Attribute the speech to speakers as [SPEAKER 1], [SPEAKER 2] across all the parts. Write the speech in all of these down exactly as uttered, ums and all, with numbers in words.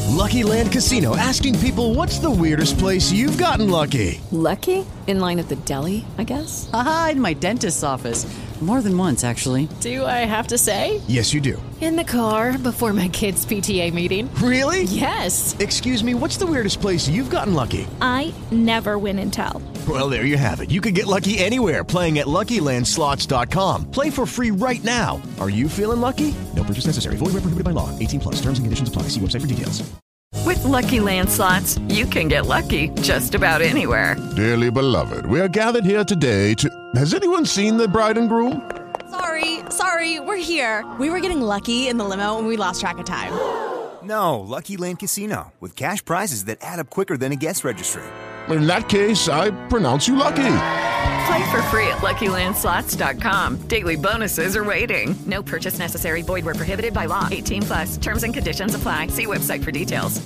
[SPEAKER 1] Lucky Land Casino, asking people, what's the weirdest place you've gotten lucky?
[SPEAKER 2] Lucky? In line at the deli, I guess?
[SPEAKER 3] Aha, in my dentist's office. More than once, actually.
[SPEAKER 2] Do I have to say?
[SPEAKER 1] Yes, you do.
[SPEAKER 2] In the car before my kids' P T A meeting.
[SPEAKER 1] Really?
[SPEAKER 2] Yes.
[SPEAKER 1] Excuse me, what's the weirdest place you've gotten lucky?
[SPEAKER 4] I never win and tell.
[SPEAKER 1] Well, there you have it. You can get lucky anywhere, playing at Lucky Land Slots dot com. Play for free right now. Are you feeling lucky? No purchase necessary. Void where prohibited by law. eighteen plus. Terms and conditions apply. See website for details.
[SPEAKER 5] With Lucky Land Slots, you can get lucky just about anywhere.
[SPEAKER 6] Dearly beloved, we are gathered here today to... Has anyone seen the bride and groom?
[SPEAKER 7] Sorry, sorry, we're here. We were getting lucky in the limo and we lost track of time.
[SPEAKER 8] No, Lucky Land Casino, with cash prizes that add up quicker than a guest registry.
[SPEAKER 6] In that case, I pronounce you lucky.
[SPEAKER 5] Play for free at Lucky Land Slots dot com. Daily bonuses are waiting. No purchase necessary. Void where prohibited by law. eighteen plus. Terms and conditions apply. See website for details.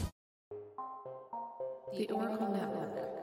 [SPEAKER 2] The Oracle Network.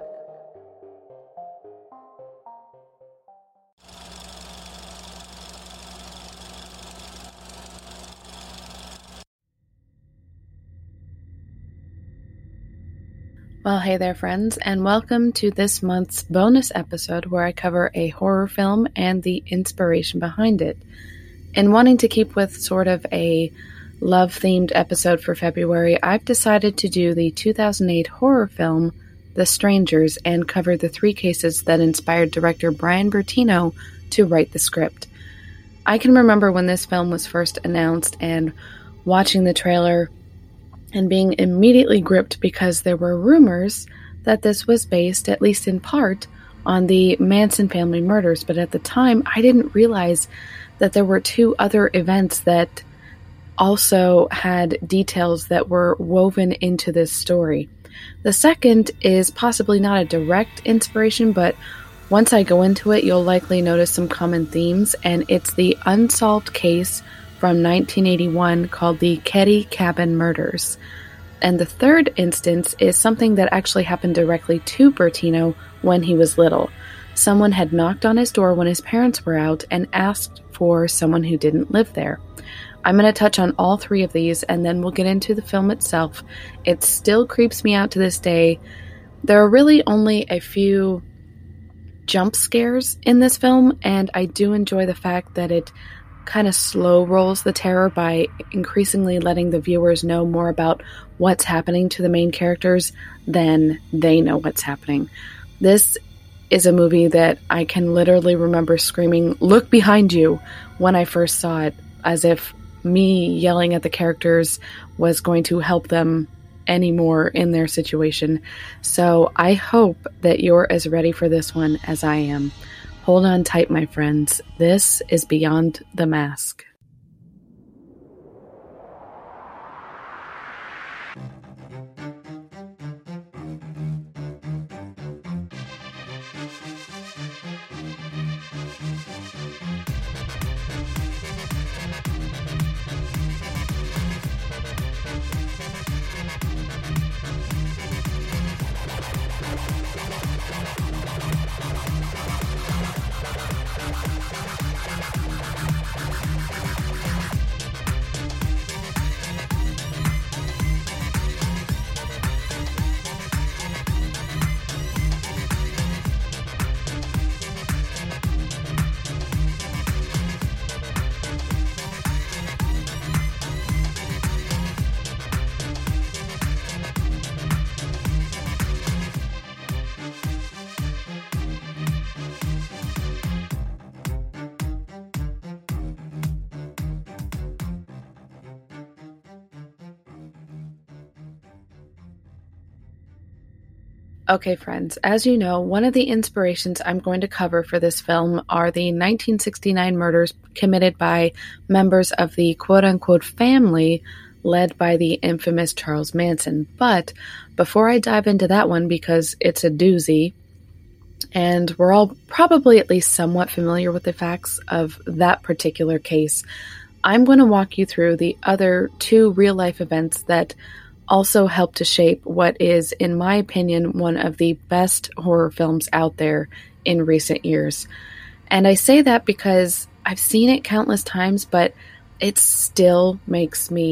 [SPEAKER 9] Well, hey there, friends, and welcome to this month's bonus episode where I cover a horror film and the inspiration behind it. And wanting to keep with sort of a love-themed episode for February, I've decided to do the two thousand eight horror film, The Strangers, and cover the three cases that inspired director Brian Bertino to write the script. I can remember when this film was first announced and watching the trailer and being immediately gripped because there were rumors that this was based, at least in part, on the Manson family murders. But at the time, I didn't realize that there were two other events that also had details that were woven into this story. The second is possibly not a direct inspiration, but once I go into it, you'll likely notice some common themes, and it's the unsolved case from nineteen eighty-one called the Keddie Cabin Murders. And the third instance is something that actually happened directly to Bertino when he was little. Someone had knocked on his door when his parents were out and asked for someone who didn't live there. I'm going to touch on all three of these and then we'll get into the film itself. It still creeps me out to this day. There are really only a few jump scares in this film, and I do enjoy the fact that it kind of slow rolls the terror by increasingly letting the viewers know more about what's happening to the main characters than they know what's happening. This is a movie that I can literally remember screaming, "Look behind you," when I first saw it, as if me yelling at the characters was going to help them any more in their situation. So I hope that you're as ready for this one as I am. Hold on tight, my friends. This is Beyond the Mask. Okay, friends, as you know, one of the inspirations I'm going to cover for this film are the nineteen sixty-nine murders committed by members of the quote-unquote family led by the infamous Charles Manson. But before I dive into that one, because it's a doozy, and we're all probably at least somewhat familiar with the facts of that particular case, I'm going to walk you through the other two real-life events that also helped to shape what is, in my opinion, one of the best horror films out there in recent years. And I say that because I've seen it countless times, but it still makes me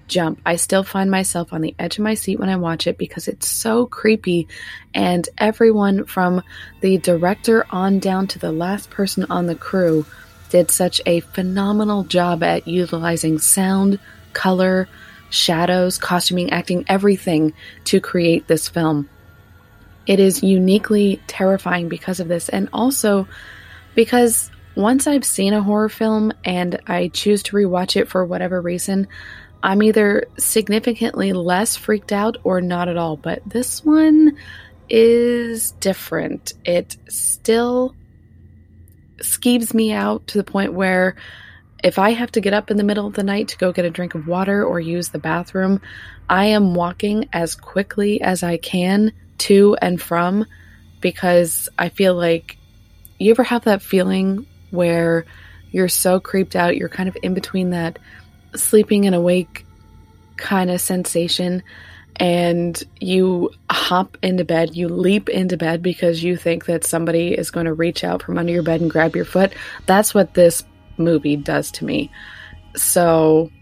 [SPEAKER 9] jump. I still find myself on the edge of my seat when I watch it because it's so creepy, and everyone from the director on down to the last person on the crew did such a phenomenal job at utilizing sound, color, shadows, costuming, acting, everything to create this film. It is uniquely terrifying because of this, and also because once I've seen a horror film and I choose to rewatch it for whatever reason, I'm either significantly less freaked out or not at all. But this one is different. It still skeeves me out to the point where if I have to get up in the middle of the night to go get a drink of water or use the bathroom, I am walking as quickly as I can to and from, because I feel like, you ever have that feeling where you're so creeped out, you're kind of in between that sleeping and awake kind of sensation, and you hop into bed, you leap into bed because you think that somebody is going to reach out from under your bed and grab your foot? That's what this movie does to me. So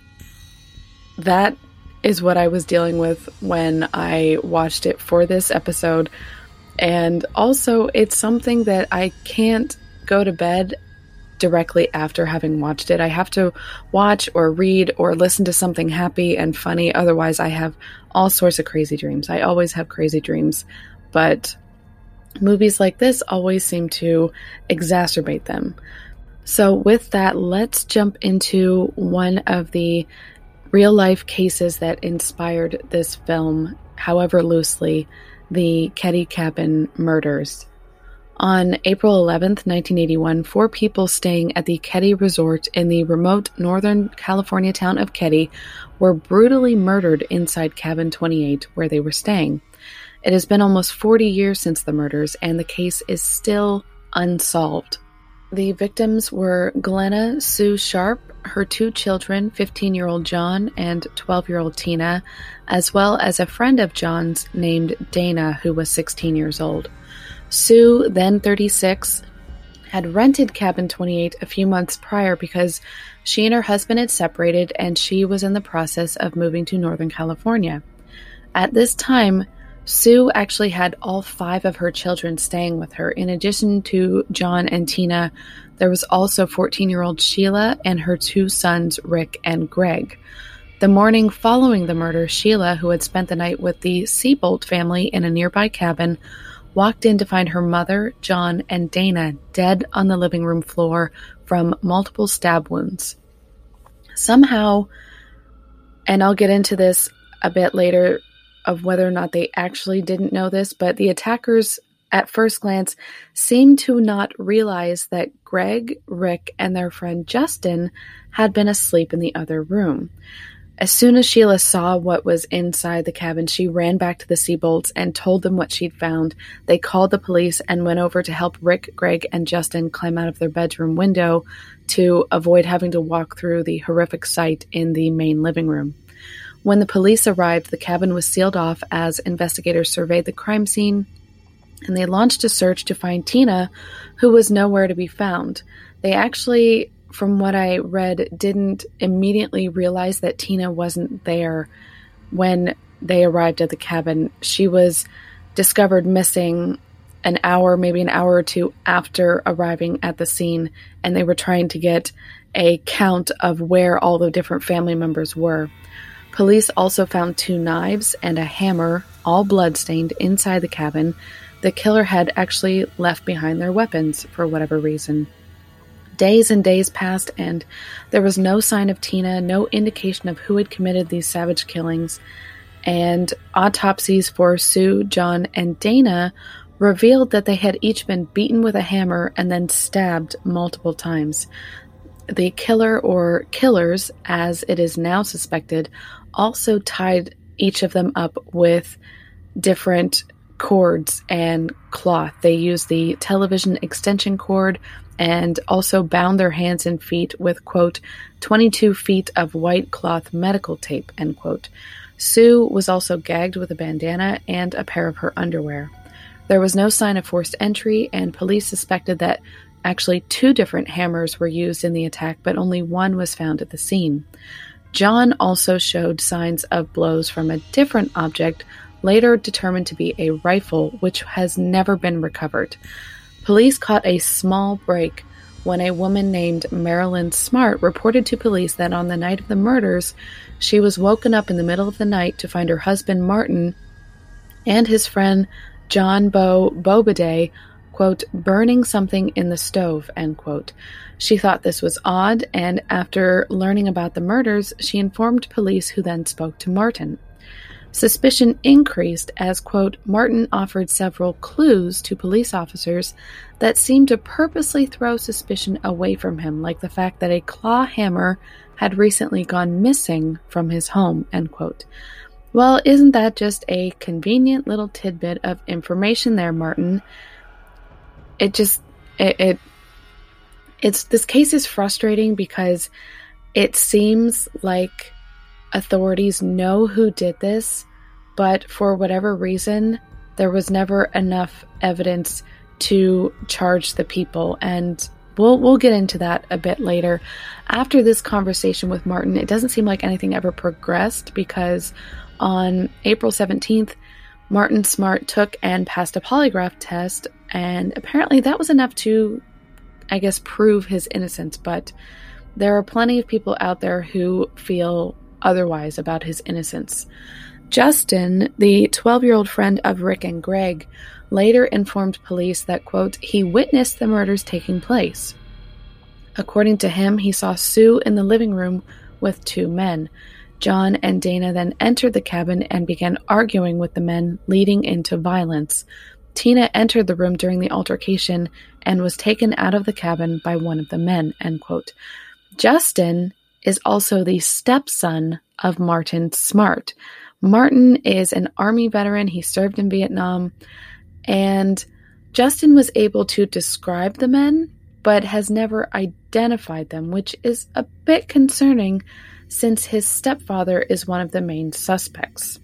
[SPEAKER 9] that is what I was dealing with when I watched it for this episode. And also, it's something that I can't go to bed directly after having watched it. I have to watch or read or listen to something happy and funny. Otherwise, I have all sorts of crazy dreams. I always have crazy dreams, but movies like this always seem to exacerbate them. So with that, let's jump into one of the real-life cases that inspired this film, however loosely, the Keddie Cabin murders. On April eleventh, nineteen eighty-one, four people staying at the Keddie Resort in the remote Northern California town of Keddie were brutally murdered inside Cabin twenty-eight, where they were staying. It has been almost forty years since the murders, and the case is still unsolved. The victims were Glenna Sue Sharp, her two children, fifteen-year-old John and twelve-year-old Tina, as well as a friend of John's named Dana, who was sixteen years old. Sue, then thirty-six, had rented Cabin twenty-eight a few months prior because she and her husband had separated and she was in the process of moving to Northern California. At this time, Sue actually had all five of her children staying with her. In addition to John and Tina, there was also fourteen-year-old Sheila and her two sons, Rick and Greg. The morning following the murder, Sheila, who had spent the night with the Seabolt family in a nearby cabin, walked in to find her mother, John, and Dana dead on the living room floor from multiple stab wounds. Somehow, and I'll get into this a bit later, of whether or not they actually didn't know this, but the attackers at first glance seemed to not realize that Greg, Rick, and their friend Justin had been asleep in the other room. As soon as Sheila saw what was inside the cabin, she ran back to the Seabolts and told them what she'd found. They called the police and went over to help Rick, Greg, and Justin climb out of their bedroom window to avoid having to walk through the horrific sight in the main living room. When the police arrived, the cabin was sealed off as investigators surveyed the crime scene, and they launched a search to find Tina, who was nowhere to be found. They actually, from what I read, didn't immediately realize that Tina wasn't there when they arrived at the cabin. She was discovered missing an hour, maybe an hour or two after arriving at the scene, and they were trying to get a count of where all the different family members were. Police also found two knives and a hammer, all bloodstained, inside the cabin. The killer had actually left behind their weapons for whatever reason. Days and days passed, and there was no sign of Tina, no indication of who had committed these savage killings, and autopsies for Sue, John, and Dana revealed that they had each been beaten with a hammer and then stabbed multiple times. The killer, or killers, as it is now suspected, also tied each of them up with different cords and cloth. They used the television extension cord and also bound their hands and feet with, quote, twenty-two feet of white cloth medical tape, end quote. Sue was also gagged with a bandana and a pair of her underwear. There was no sign of forced entry, and police suspected that actually two different hammers were used in the attack, but only one was found at the scene. John also showed signs of blows from a different object, later determined to be a rifle, which has never been recovered. Police caught a small break when a woman named Marilyn Smart reported to police that on the night of the murders, she was woken up in the middle of the night to find her husband Martin and his friend John Beau Bobadey, quote, burning something in the stove, end quote. She thought this was odd, and after learning about the murders, she informed police, who then spoke to Martin. Suspicion increased as, quote, Martin offered several clues to police officers that seemed to purposely throw suspicion away from him, like the fact that a claw hammer had recently gone missing from his home, end quote. Well, isn't that just a convenient little tidbit of information there, Martin? It just, it, it it's, this case is frustrating because it seems like authorities know who did this, but for whatever reason, there was never enough evidence to charge the people, and we'll we'll get into that a bit later. After this conversation with Martin, it doesn't seem like anything ever progressed, because on April seventeenth, Martin Smart took and passed a polygraph test, and apparently that was enough to, I guess, prove his innocence, but there are plenty of people out there who feel otherwise about his innocence. Justin, the twelve-year-old friend of Rick and Greg, later informed police that, quote, he witnessed the murders taking place. According to him, he saw Sue in the living room with two men. John and Dana then entered the cabin and began arguing with the men, leading into violence. Tina entered the room during the altercation and was taken out of the cabin by one of the men, end quote. Justin is also the stepson of Martin Smart. Martin is an Army veteran. He served in Vietnam, and Justin was able to describe the men, but has never identified them, which is a bit concerning since his stepfather is one of the main suspects.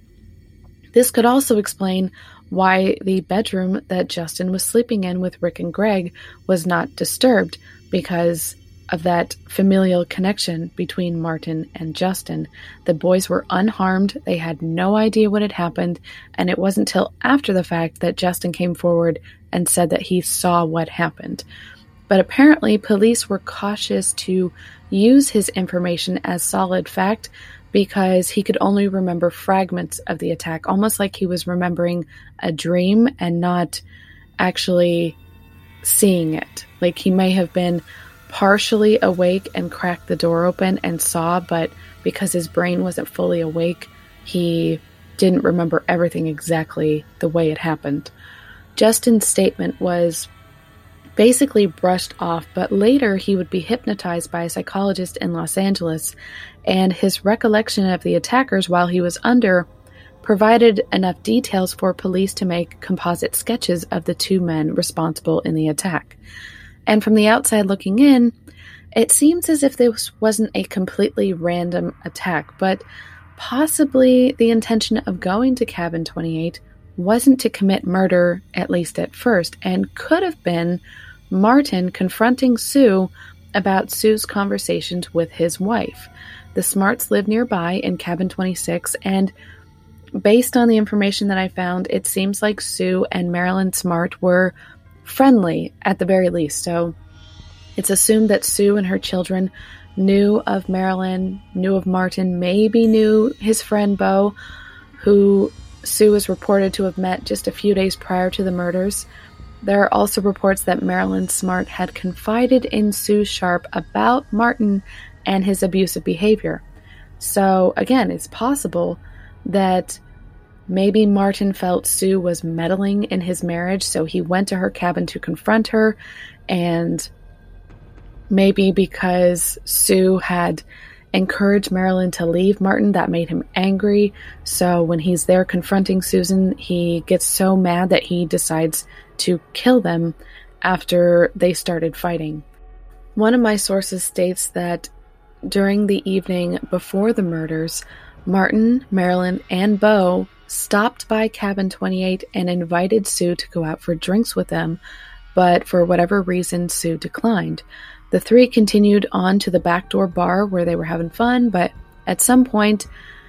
[SPEAKER 9] This could also explain why the bedroom that Justin was sleeping in with Rick and Greg was not disturbed, because of that familial connection between Martin and Justin. The boys were unharmed, they had no idea what had happened, and it wasn't until after the fact that Justin came forward and said that he saw what happened. But apparently police were cautious to use his information as solid fact because he could only remember fragments of the attack, almost like he was remembering a dream and not actually seeing it. Like he may have been partially awake and cracked the door open and saw, but because his brain wasn't fully awake, he didn't remember everything exactly the way it happened. Justin's statement was basically brushed off, but later he would be hypnotized by a psychologist in Los Angeles, and his recollection of the attackers while he was under provided enough details for police to make composite sketches of the two men responsible in the attack. And from the outside looking in, it seems as if this wasn't a completely random attack, but possibly the intention of going to Cabin twenty-eight wasn't to commit murder, at least at first, and could have been Martin confronting Sue about Sue's conversations with his wife. The Smarts live nearby in Cabin twenty-six, and based on the information that I found, it seems like Sue and Marilyn Smart were friendly at the very least. So it's assumed that Sue and her children knew of Marilyn, knew of Martin, maybe knew his friend Beau, who Sue is reported to have met just a few days prior to the murders. There are also reports that Marilyn Smart had confided in Sue Sharp about Martin and his abusive behavior. So again, it's possible that maybe Martin felt Sue was meddling in his marriage, so he went to her cabin to confront her, and maybe because Sue had encouraged Marilyn to leave Martin, that made him angry, so when he's there confronting Susan, he gets so mad that he decides to kill them after they started fighting. One of my sources states that during the evening before the murders, Martin, Marilyn, and Beau stopped by Cabin twenty-eight and invited Sue to go out for drinks with them, but for whatever reason, Sue declined. The three continued on to the backdoor bar where they were having fun, but At some point,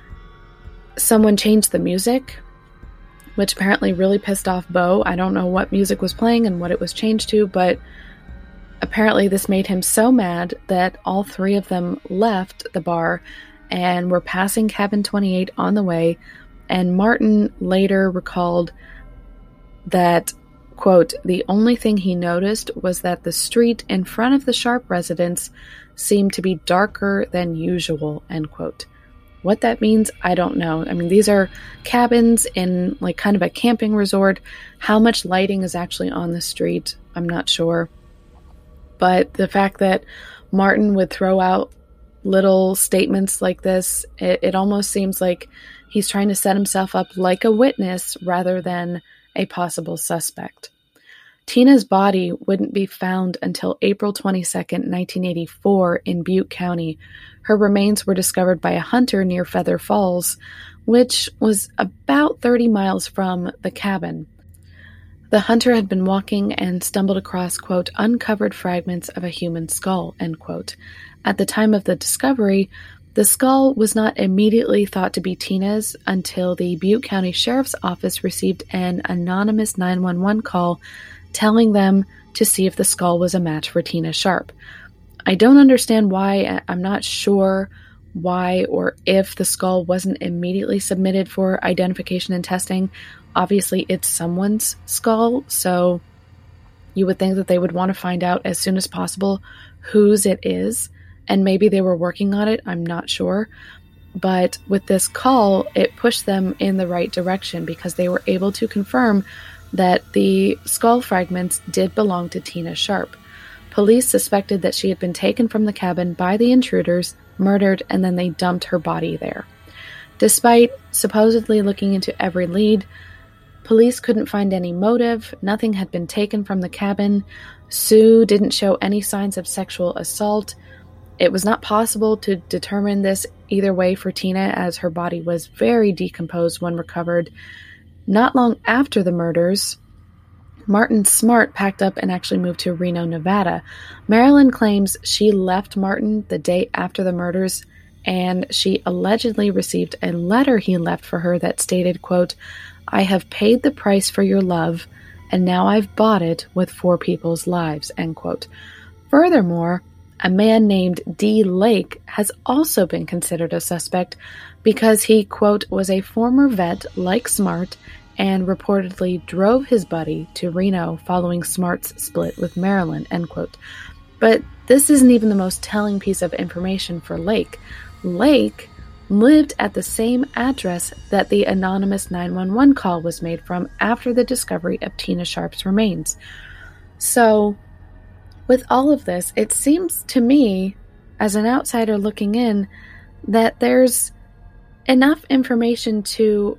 [SPEAKER 9] someone changed the music, which apparently really pissed off Beau. I don't know what music was playing and what it was changed to, but apparently this made him so mad that all three of them left the bar and were passing Cabin twenty-eight on the way, and Martin later recalled that, quote, the only thing he noticed was that the street in front of the Sharp residence seemed to be darker than usual, end quote. What that means, I don't know. I mean, these are cabins in like kind of a camping resort. How much lighting is actually on the street, I'm not sure. But the fact that Martin would throw out little statements like this, it, it almost seems like he's trying to set himself up like a witness rather than a possible suspect. Tina's body wouldn't be found until April twenty-second, nineteen eighty-four in Butte County. Her remains were discovered by a hunter near Feather Falls, which was about thirty miles from the cabin. The hunter had been walking and stumbled across, quote, uncovered fragments of a human skull, end quote. At the time of the discovery, the skull was not immediately thought to be Tina's until the Butte County Sheriff's Office received an anonymous nine one one call telling them to see if the skull was a match for Tina Sharp. I don't understand why. I'm not sure why or if the skull wasn't immediately submitted for identification and testing. Obviously, it's someone's skull, so you would think that they would want to find out as soon as possible whose it is, and maybe they were working on it, I'm not sure. But with this call, it pushed them in the right direction because they were able to confirm that the skull fragments did belong to Tina Sharp. Police suspected that she had been taken from the cabin by the intruders, murdered, and then they dumped her body there. Despite supposedly looking into every lead, police couldn't find any motive. Nothing had been taken from the cabin. Sue didn't show any signs of sexual assault. It was not possible to determine this either way for Tina, as her body was very decomposed when recovered. Not long after the murders, Martin Smart packed up and actually moved to Reno, Nevada. Marilyn claims she left Martin the day after the murders, and she allegedly received a letter he left for her that stated, quote, I have paid the price for your love, and now I've bought it with four people's lives, end quote. Furthermore, a man named D. Lake has also been considered a suspect because he, quote, was a former vet like Smart and reportedly drove his buddy to Reno following Smart's split with Marilyn, end quote. But this isn't even the most telling piece of information for Lake. Lake lived at the same address that the anonymous nine one one call was made from after the discovery of Tina Sharp's remains. So, with all of this, it seems to me, as an outsider looking in, that there's enough information to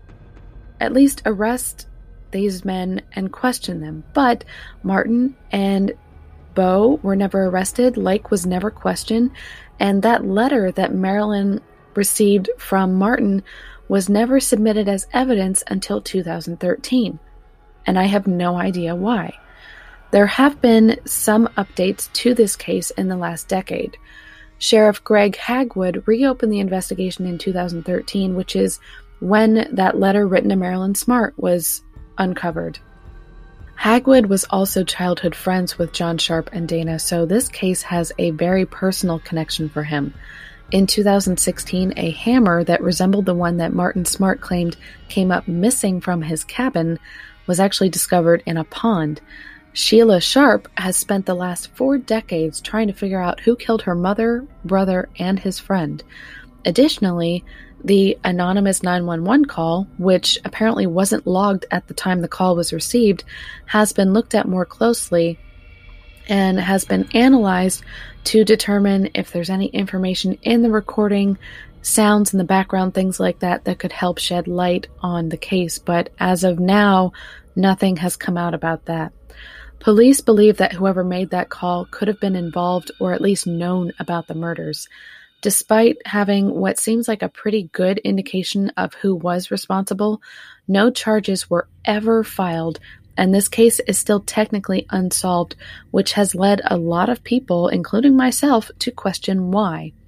[SPEAKER 9] at least arrest these men and question them. But Martin and Beau were never arrested. Lake was never questioned. And that letter that Marilyn received from Martin was never submitted as evidence until two thousand thirteen. And I have no idea why. There have been some updates to this case in the last decade. Sheriff Greg Hagwood reopened the investigation in two thousand thirteen, which is when that letter written to Marilyn Smart was uncovered. Hagwood was also childhood friends with John Sharp and Dana, so this case has a very personal connection for him. In two thousand sixteen, a hammer that resembled the one that Martin Smart claimed came up missing from his cabin was actually discovered in a pond. Sheila Sharp has spent the last four decades trying to figure out who killed her mother, brother, and his friend. Additionally, the anonymous nine one one call, which apparently wasn't logged at the time the call was received, has been looked at more closely and has been analyzed to determine if there's any information in the recording, sounds in the background, things like that, that could help shed light on the case. But as of now, nothing has come out about that. Police believe that whoever made that call could have been involved or at least known about the murders. Despite having what seems like a pretty good indication of who was responsible, no charges were ever filed, and this case is still technically unsolved, which has led a lot of people, including myself, to question why.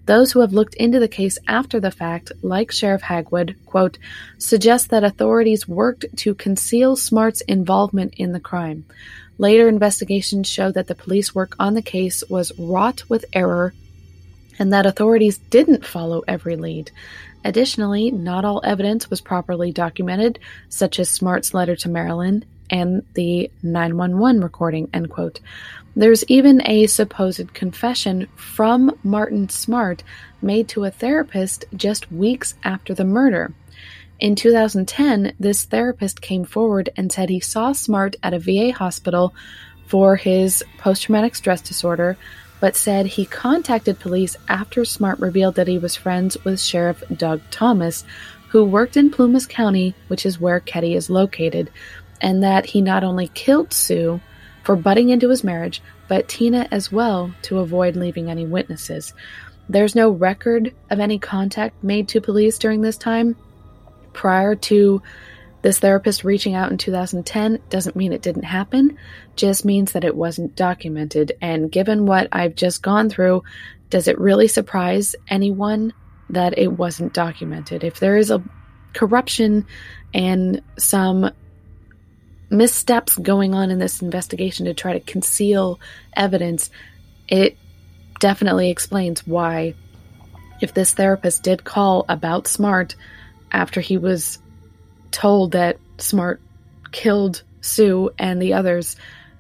[SPEAKER 9] Those who have looked into the case after the fact, like Sheriff Hagwood, quote, suggest that authorities worked to conceal Smart's involvement in the crime. Later investigations show that the police work on the case was wrought with error and that authorities didn't follow every lead. Additionally, not all evidence was properly documented, such as Smart's letter to Marilyn and the nine one one recording, end quote. There's even a supposed confession from Martin Smart made to a therapist just weeks after the murder. In two thousand ten, this therapist came forward and said he saw Smart at a V A hospital for his post-traumatic stress disorder, but said he contacted police after Smart revealed that he was friends with Sheriff Doug Thomas, who worked in Plumas County, which is where Keddie is located, and that he not only killed Sue for butting into his marriage, but Tina as well to avoid leaving any witnesses. There's no record of any contact made to police during this time. Prior to this therapist reaching out in two thousand ten doesn't mean it didn't happen, just means that it wasn't documented. And given what I've just gone through, does it really surprise anyone that it wasn't documented? If there is a corruption and some missteps going on in this investigation to try to conceal evidence, it definitely explains why, if this therapist did call about Smart after he was told that Smart killed Sue and the others,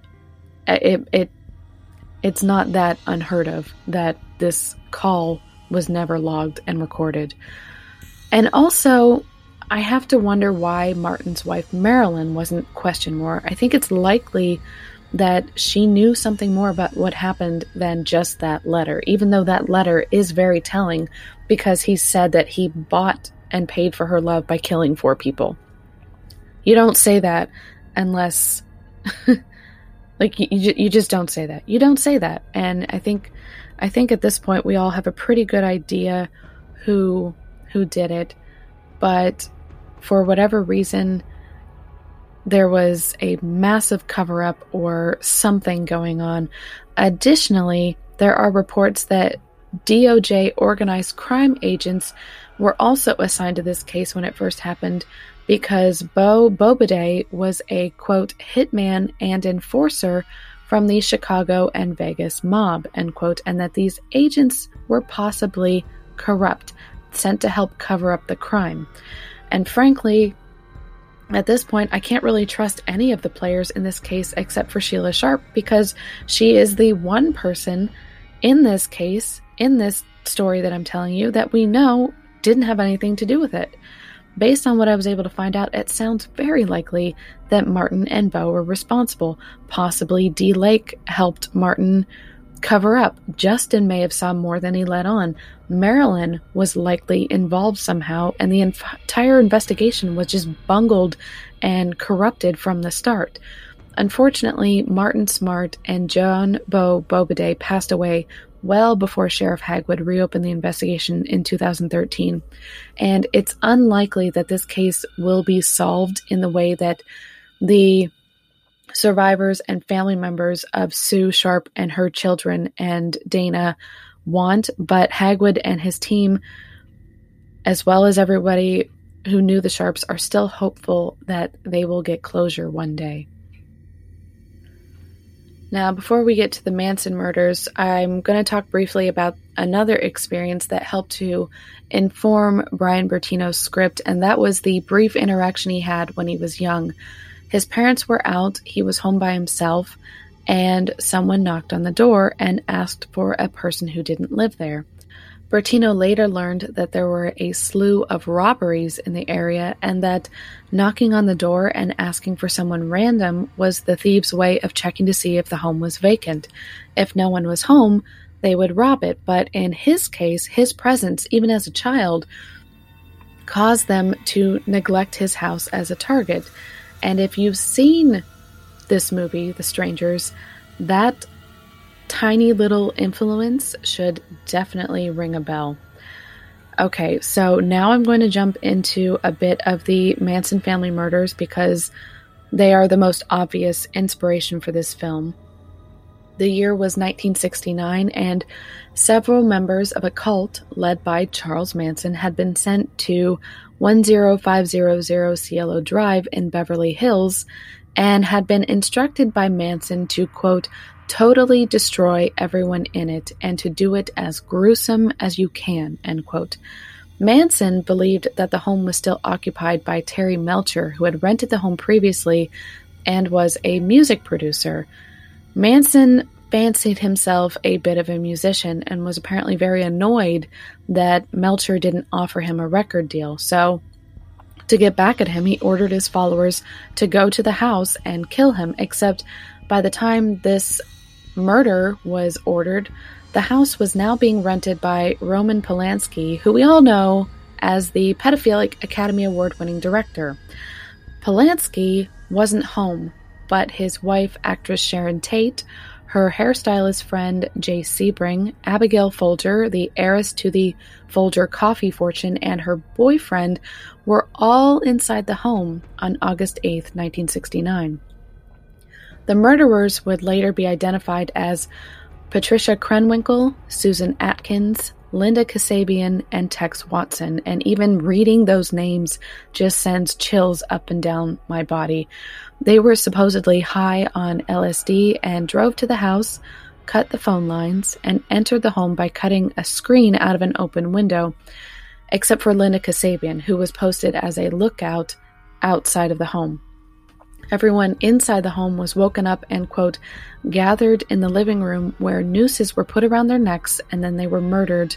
[SPEAKER 9] it, it it's not that unheard of that this call was never logged and recorded. And also, I have to wonder why Martin's wife Marilyn wasn't questioned more. I think it's likely that she knew something more about what happened than just that letter, even though that letter is very telling because he said that he bought and paid for her love by killing four people. You don't say that unless, like, you, you just don't say that. You don't say that. And I think, I think at this point we all have a pretty good idea who, who did it. But for whatever reason, there was a massive cover-up or something going on. Additionally, there are reports that D O J organized crime agents were also assigned to this case when it first happened because Bo Bobaday was a, quote, hitman and enforcer from the Chicago and Vegas mob, end quote, and that these agents were possibly corrupt, sent to help cover up the crime. And frankly, at this point, I can't really trust any of the players in this case except for Sheila Sharp because she is the one person in this case, in this story that I'm telling you, that we know didn't have anything to do with it. Based on what I was able to find out, it sounds very likely that Martin and Bo were responsible. Possibly D. Lake helped Martin cover up. Justin may have saw more than he let on. Marilyn was likely involved somehow, and the inf- entire investigation was just bungled and corrupted from the start. Unfortunately, Martin Smart and John Bo Bobaday passed away well before Sheriff Hagwood reopened the investigation in two thousand thirteen, and it's unlikely that this case will be solved in the way that the survivors and family members of Sue Sharp and her children and Dana want, but Hagwood and his team, as well as everybody who knew the Sharps, are still hopeful that they will get closure one day. Now, before we get to the Manson murders, I'm going to talk briefly about another experience that helped to inform Brian Bertino's script, and that was the brief interaction he had when he was young. His parents were out, he was home by himself, and someone knocked on the door and asked for a person who didn't live there. Bertino later learned that there were a slew of robberies in the area and that knocking on the door and asking for someone random was the thieves' way of checking to see if the home was vacant. If no one was home, they would rob it, but in his case, his presence, even as a child, caused them to neglect his house as a target. And if you've seen this movie, The Strangers, that tiny little influence should definitely ring a bell. Okay, so now I'm going to jump into a bit of the Manson family murders because they are the most obvious inspiration for this film. The year was nineteen sixty-nine, and several members of a cult led by Charles Manson had been sent to one oh five hundred Cielo Drive in Beverly Hills and had been instructed by Manson to, quote, totally destroy everyone in it and to do it as gruesome as you can, end quote. Manson believed that the home was still occupied by Terry Melcher, who had rented the home previously and was a music producer. Manson fancied himself a bit of a musician and was apparently very annoyed that Melcher didn't offer him a record deal. So, to get back at him, he ordered his followers to go to the house and kill him, except by the time this murder was ordered, the house was now being rented by Roman Polanski, who we all know as the pedophilic Academy Award-winning director. Polanski wasn't home, but his wife, actress Sharon Tate, her hairstylist friend Jay Sebring, Abigail Folger, the heiress to the Folger coffee fortune, and her boyfriend were all inside the home on August eighth, nineteen sixty-nine. The murderers would later be identified as Patricia Krenwinkel, Susan Atkins, Linda Kasabian, and Tex Watson, and even reading those names just sends chills up and down my body. They were supposedly high on L S D and drove to the house, cut the phone lines, and entered the home by cutting a screen out of an open window, except for Linda Kasabian, who was posted as a lookout outside of the home. Everyone inside the home was woken up and, quote, gathered in the living room where nooses were put around their necks, and then they were murdered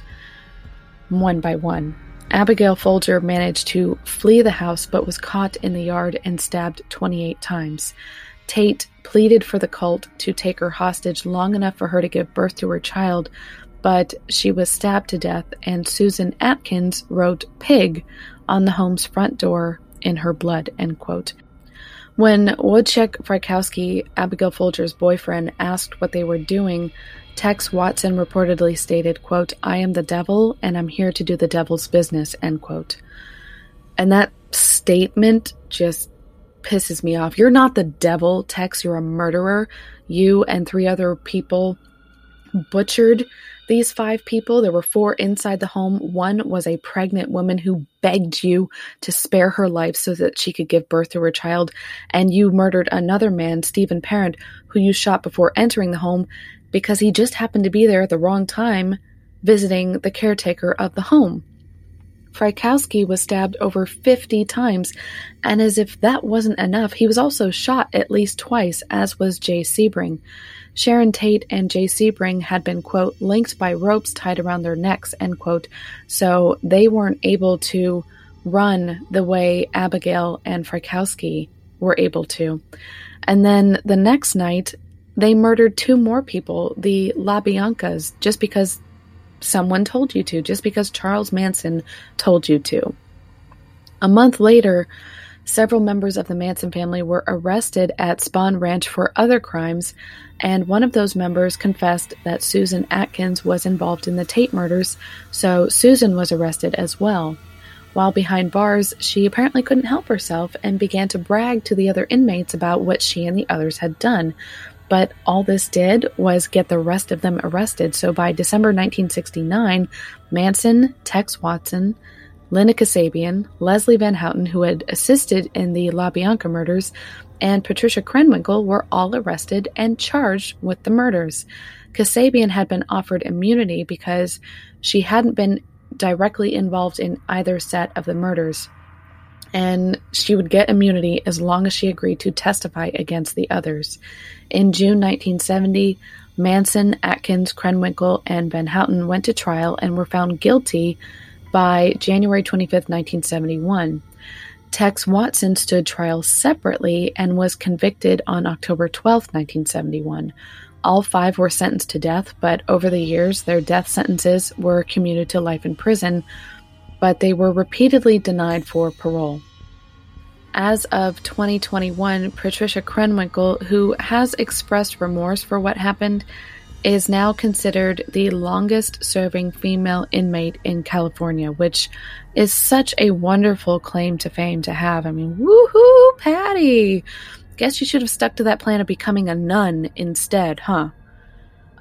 [SPEAKER 9] one by one. Abigail Folger managed to flee the house but was caught in the yard and stabbed twenty-eight times. Tate pleaded for the cult to take her hostage long enough for her to give birth to her child, but she was stabbed to death, and Susan Atkins wrote pig on the home's front door in her blood, end quote. When Wojciech Frykowski, Abigail Folger's boyfriend, asked what they were doing, Tex Watson reportedly stated, quote, I am the devil and I'm here to do the devil's business, end quote. And that statement just pisses me off. You're not the devil, Tex, you're a murderer. You and three other people butchered these five people. There were four inside the home. One was a pregnant woman who begged you to spare her life so that she could give birth to her child. And you murdered another man, Stephen Parent, who you shot before entering the home because he just happened to be there at the wrong time visiting the caretaker of the home. Frykowski was stabbed over fifty times, and as if that wasn't enough, he was also shot at least twice, as was Jay Sebring. Sharon Tate and Jay Sebring had been, quote, linked by ropes tied around their necks, end quote, so they weren't able to run the way Abigail and Frykowski were able to. And then the next night, they murdered two more people, the LaBiancas, just because someone told you to, just because Charles Manson told you to. A month later, several members of the Manson family were arrested at Spahn Ranch for other crimes, and one of those members confessed that Susan Atkins was involved in the Tate murders, so Susan was arrested as well. While behind bars, she apparently couldn't help herself and began to brag to the other inmates about what she and the others had done. But all this did was get the rest of them arrested. So by December nineteen sixty-nine, Manson, Tex Watson, Linda Kasabian, Leslie Van Houten, who had assisted in the LaBianca murders, and Patricia Krenwinkel were all arrested and charged with the murders. Kasabian had been offered immunity because she hadn't been directly involved in either set of the murders, and she would get immunity as long as she agreed to testify against the others. In June nineteen seventy, Manson, Atkins, Krenwinkel, and Van Houten went to trial and were found guilty by January twenty-fifth, nineteen seventy-one. Tex Watson stood trial separately and was convicted on October twelfth, nineteen seventy-one. All five were sentenced to death, but over the years, their death sentences were commuted to life in prison, but they were repeatedly denied for parole. As of twenty twenty-one, Patricia Krenwinkel, who has expressed remorse for what happened, is now considered the longest-serving female inmate in California, which is such a wonderful claim to fame to have. I mean, woohoo, Patty! Guess you should have stuck to that plan of becoming a nun instead, huh?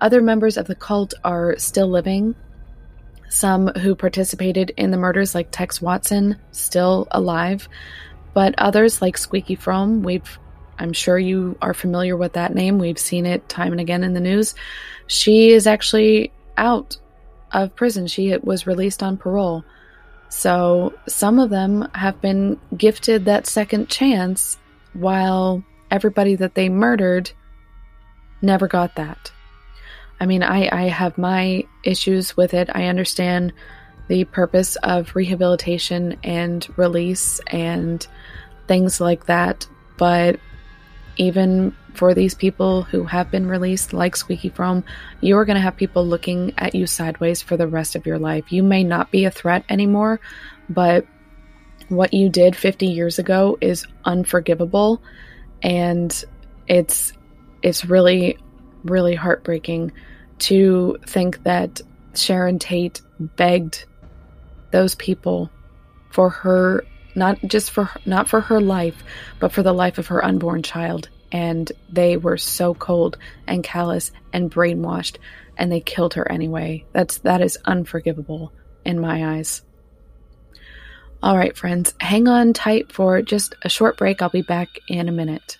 [SPEAKER 9] Other members of the cult are still living. Some who participated in the murders, like Tex Watson, still alive. But others, like Squeaky Fromme, we've, I'm sure you are familiar with that name. We've seen it time and again in the news. She is actually out of prison. She was released on parole. So some of them have been gifted that second chance, while everybody that they murdered never got that. I mean, I, I have my issues with it. I understand the purpose of rehabilitation and release and things like that. But even for these people who have been released, like Squeaky Fromme, you are going to have people looking at you sideways for the rest of your life. You may not be a threat anymore, but what you did fifty years ago is unforgivable. And it's it's really, really heartbreaking to think that Sharon Tate begged those people for her, not just for not for her life, but for the life of her unborn child. And they were so cold and callous and brainwashed, and they killed her anyway. That's that is unforgivable in my eyes. All right, friends, hang on tight for just a short break. I'll be back in a minute.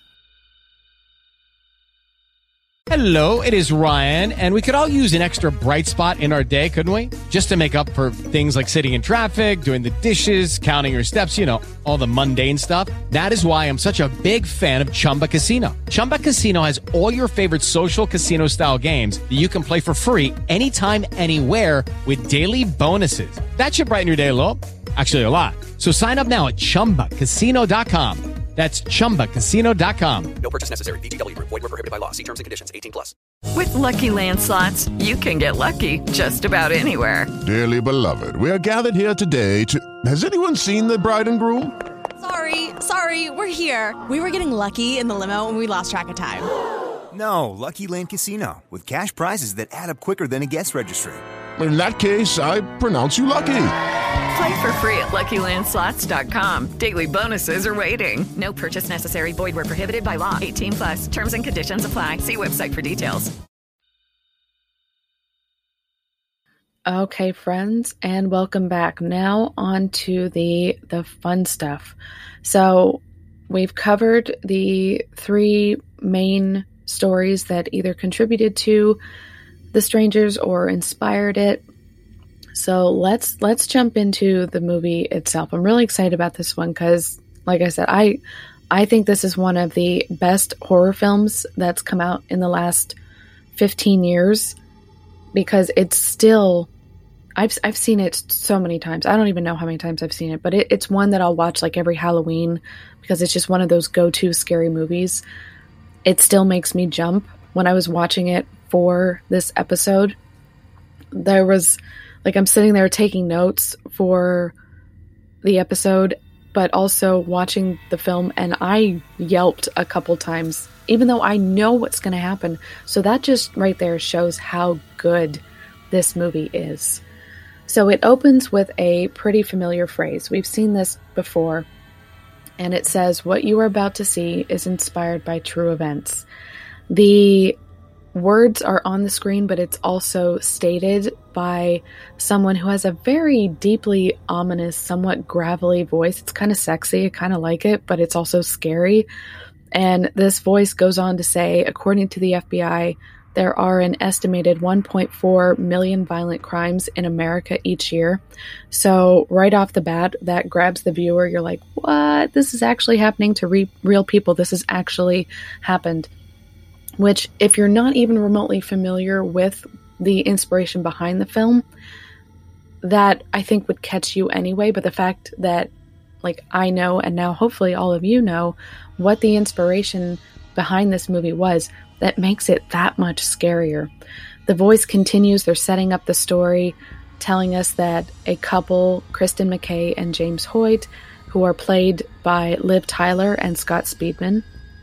[SPEAKER 10] Hello, it is Ryan, and we could all use an extra bright spot in our day, couldn't we? Just to make up for things like sitting in traffic, doing the dishes, counting your steps, you know, all the mundane stuff. That is why I'm such a big fan of Chumba Casino. Chumba Casino has all your favorite social casino-style games that you can play for free anytime, anywhere with daily bonuses. That should brighten your day a little. Actually, a lot. So sign up now at chumba casino dot com. That's chumba casino dot com.
[SPEAKER 11] No purchase necessary. V G W Group. Void where prohibited by law. See terms and conditions. eighteen plus.
[SPEAKER 5] With Lucky Land Slots, you can get lucky just about anywhere.
[SPEAKER 6] Dearly beloved, we are gathered here today to... Has anyone seen the bride and groom?
[SPEAKER 7] Sorry, sorry, we're here. We were getting lucky in the limo and we lost track of time.
[SPEAKER 8] No, Lucky Land Casino, with cash prizes that add up quicker than a guest registry.
[SPEAKER 6] In that case, I pronounce you lucky.
[SPEAKER 5] Play for free at lucky land slots dot com. Daily bonuses are waiting. No purchase necessary. Void where prohibited by law. eighteen plus. Terms and conditions apply. See website for details.
[SPEAKER 9] Okay, friends, and welcome back. Now on to the the fun stuff. So we've covered the three main stories that either contributed to The Strangers or inspired it. So let's let's jump into the movie itself. I'm really excited about this one because, like I said, I I think this is one of the best horror films that's come out in the last fifteen years, because it's still, I've I've seen it so many times. I don't even know how many times I've seen it, but it, it's one that I'll watch like every Halloween because it's just one of those go-to scary movies. It still makes me jump. When I was watching it for this episode, there was, like, I'm sitting there taking notes for the episode, but also watching the film, and I yelped a couple times, even though I know what's going to happen. So that just right there shows how good this movie is. So it opens with a pretty familiar phrase. We've seen this before, and it says, "What you are about to see is inspired by true events." The words are on the screen, but it's also stated by someone who has a very deeply ominous, somewhat gravelly voice. It's kind of sexy. I kind of like it, but it's also scary. And this voice goes on to say, according to the F B I, there are an estimated one point four million violent crimes in America each year. So right off the bat, that grabs the viewer. You're like, what? This is actually happening to re- real people. This has actually happened. Which, if you're not even remotely familiar with the inspiration behind the film, that I think would catch you anyway. But the fact that, like, I know, and now hopefully all of you know, what the inspiration behind this movie was, that makes it that much scarier. The voice continues. They're setting up the story, telling us that a couple, Kristen McKay and James Hoyt, who are played by Liv Tyler and Scott Speedman,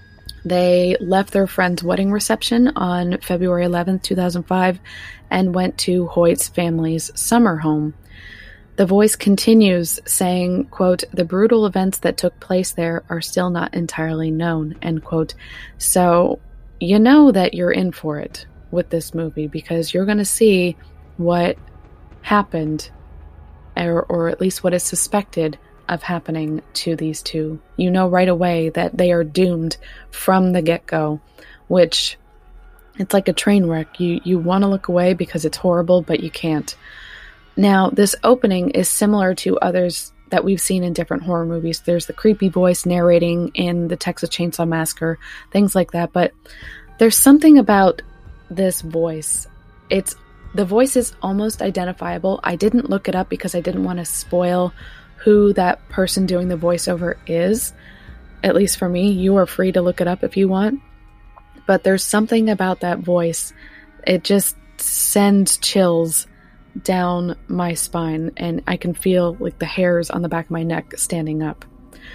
[SPEAKER 9] they left their friend's wedding reception on February eleventh, two thousand five, and went to Hoyt's family's summer home. The voice continues saying, quote, "The brutal events that took place there are still not entirely known," end quote. So you know that you're in for it with this movie, because you're going to see what happened, or, or at least what is suspected of happening to these two. You know right away that they are doomed from the get-go, which it's like a train wreck. You, you want to look away because it's horrible, but you can't. Now, this opening is similar to others that we've seen in different horror movies. There's the creepy voice narrating in the Texas Chainsaw Massacre, things like that. But there's something about this voice. It's the voice is almost identifiable. I didn't look it up because I didn't want to spoil who that person doing the voiceover is. At least for me. You are free to look it up if you want. But there's something about that voice. It just sends chills down my spine, and I can feel like the hairs on the back of my neck standing up.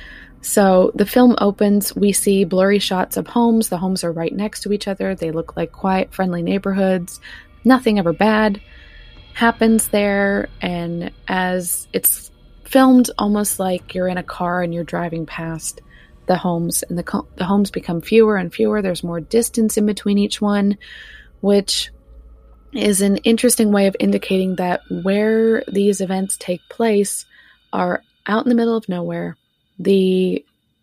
[SPEAKER 9] So the film opens, we see blurry shots of homes. The homes are right next to each other. They look like quiet, friendly neighborhoods. Nothing ever bad happens there, and as it's filmed almost like you're in a car and you're driving past the homes, and the, co- the homes become fewer and fewer. There's more distance in between each one, which is an interesting way of indicating that where these events take place are out in the middle of nowhere. The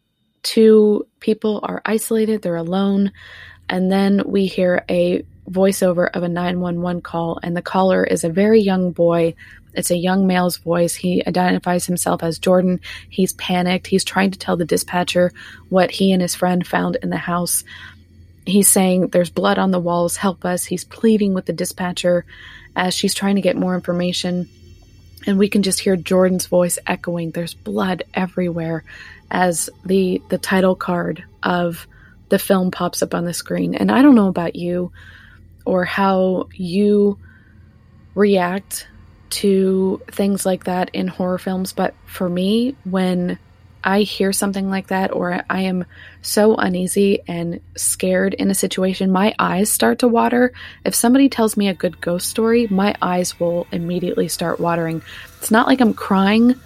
[SPEAKER 9] two people are isolated, they're alone, and then we hear a voiceover of a nine one one call, and the caller is a very young boy. It's a young male's voice. He identifies himself as Jordan. He's panicked. He's trying to tell the dispatcher what he and his friend found in the house. He's saying, there's blood on the walls, help us. He's pleading with the dispatcher as she's trying to get more information. And we can just hear Jordan's voice echoing, there's blood everywhere, as the the title card of the film pops up on the screen. And I don't know about you or how you react to things like that in horror films, but for me, when I hear something like that, or I am so uneasy and scared in a situation, my eyes start to water. If somebody tells me a good ghost story, my eyes will immediately start watering. It's not like I'm crying,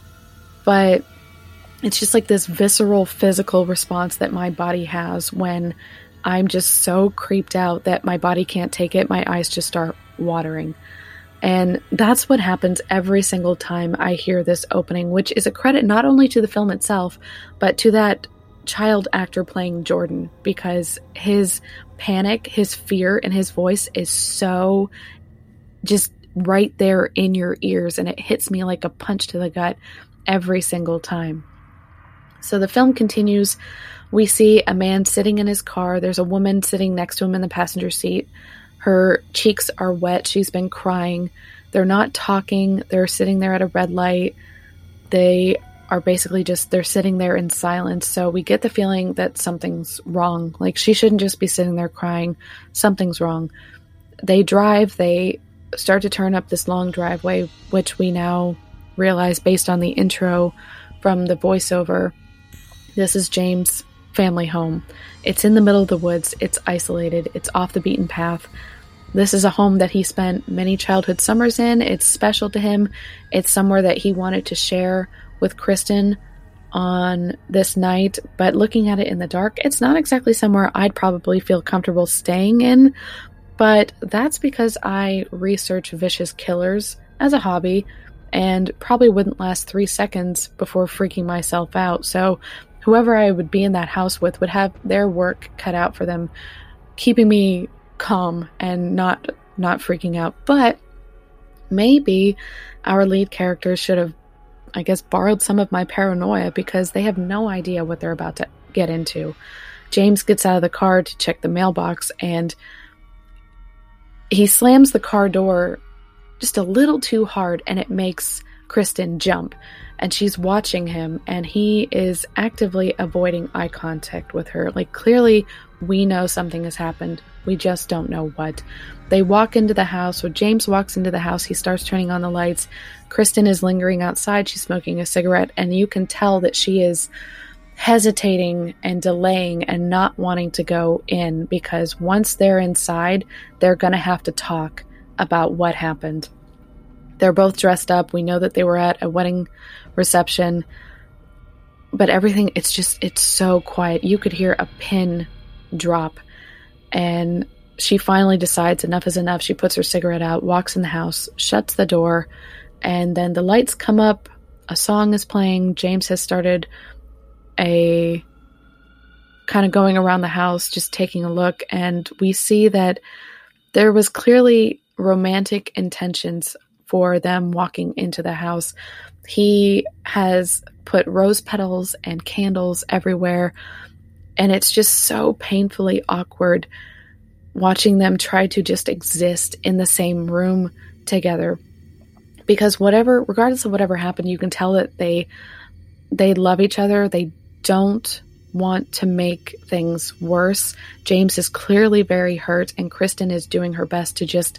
[SPEAKER 9] but it's just like this visceral physical response that my body has when I'm just so creeped out that my body can't take it. My eyes just start watering. And that's what happens every single time I hear this opening, which is a credit not only to the film itself, but to that child actor playing Jordan, because his panic, his fear, and his voice is so just right there in your ears, and it hits me like a punch to the gut every single time. So the film continues. We see a man sitting in his car. There's a woman sitting next to him in the passenger seat. Her cheeks are wet. She's been crying. They're not talking. They're sitting there at a red light. They are basically just, they're sitting there in silence. So we get the feeling that something's wrong. Like, she shouldn't just be sitting there crying. Something's wrong. They drive. They start to turn up this long driveway, which we now realize based on the intro from the voiceover, this is James' family home. It's in the middle of the woods. It's isolated. It's off the beaten path. This is a home that he spent many childhood summers in. It's special to him. It's somewhere that he wanted to share with Kristen on this night, but looking at it in the dark, it's not exactly somewhere I'd probably feel comfortable staying in, but that's because I research vicious killers as a hobby and probably wouldn't last three seconds before freaking myself out. So whoever I would be in that house with would have their work cut out for them, keeping me calm and not not freaking out. But maybe our lead characters should have, I guess, borrowed some of my paranoia, because they have no idea what they're about to get into. James gets out of the car to check the mailbox, and he slams the car door just a little too hard, and it makes Kristen jump. And she's watching him, and he is actively avoiding eye contact with her. Like, clearly we know something has happened. We just don't know what. They walk into the house, or James walks into the house. He starts turning on the lights. Kristen is lingering outside. She's smoking a cigarette, and you can tell that she is hesitating and delaying and not wanting to go in, because once they're inside, they're going to have to talk about what happened. They're both dressed up. We know that they were at a wedding reception, but everything, it's just, it's so quiet. You could hear a pin drop, and she finally decides enough is enough. She puts her cigarette out, walks in the house, shuts the door, and then the lights come up. A song is playing. James has started a kind of going around the house, just taking a look, and we see that there was clearly romantic intentions for them walking into the house. He has put rose petals and candles everywhere, and it's just so painfully awkward watching them try to just exist in the same room together. Because whatever, regardless of whatever happened, you can tell that they they love each other. They don't want to make things worse. James is clearly very hurt, and Kristen is doing her best to just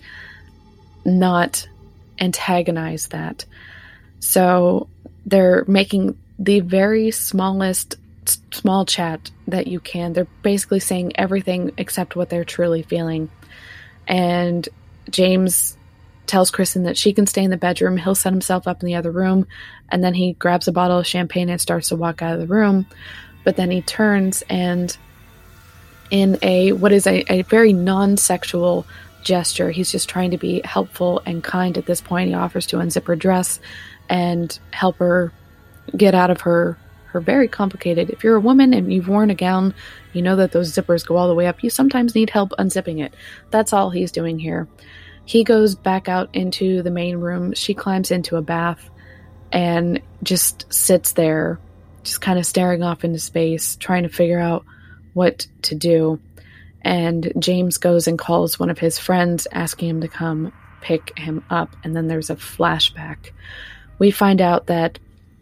[SPEAKER 9] not antagonize that. So they're making the very smallest small chat that you can. They're basically saying everything except what they're truly feeling. And James tells Kristen that she can stay in the bedroom. He'll set himself up in the other room, and then he grabs a bottle of champagne and starts to walk out of the room. But then he turns, and in a what is a, a very non-sexual gesture, he's just trying to be helpful and kind at this point. He offers to unzip her dress and help her get out of her her very complicated. If you're a woman and you've worn a gown, you know that those zippers go all the way up. You sometimes need help unzipping it. That's all he's doing here. He goes back out into the main room. She climbs into a bath and just sits there, just kind of staring off into space, trying to figure out what to do. And James goes and calls one of his friends, asking him to come pick him up. And then there's a flashback. We find out that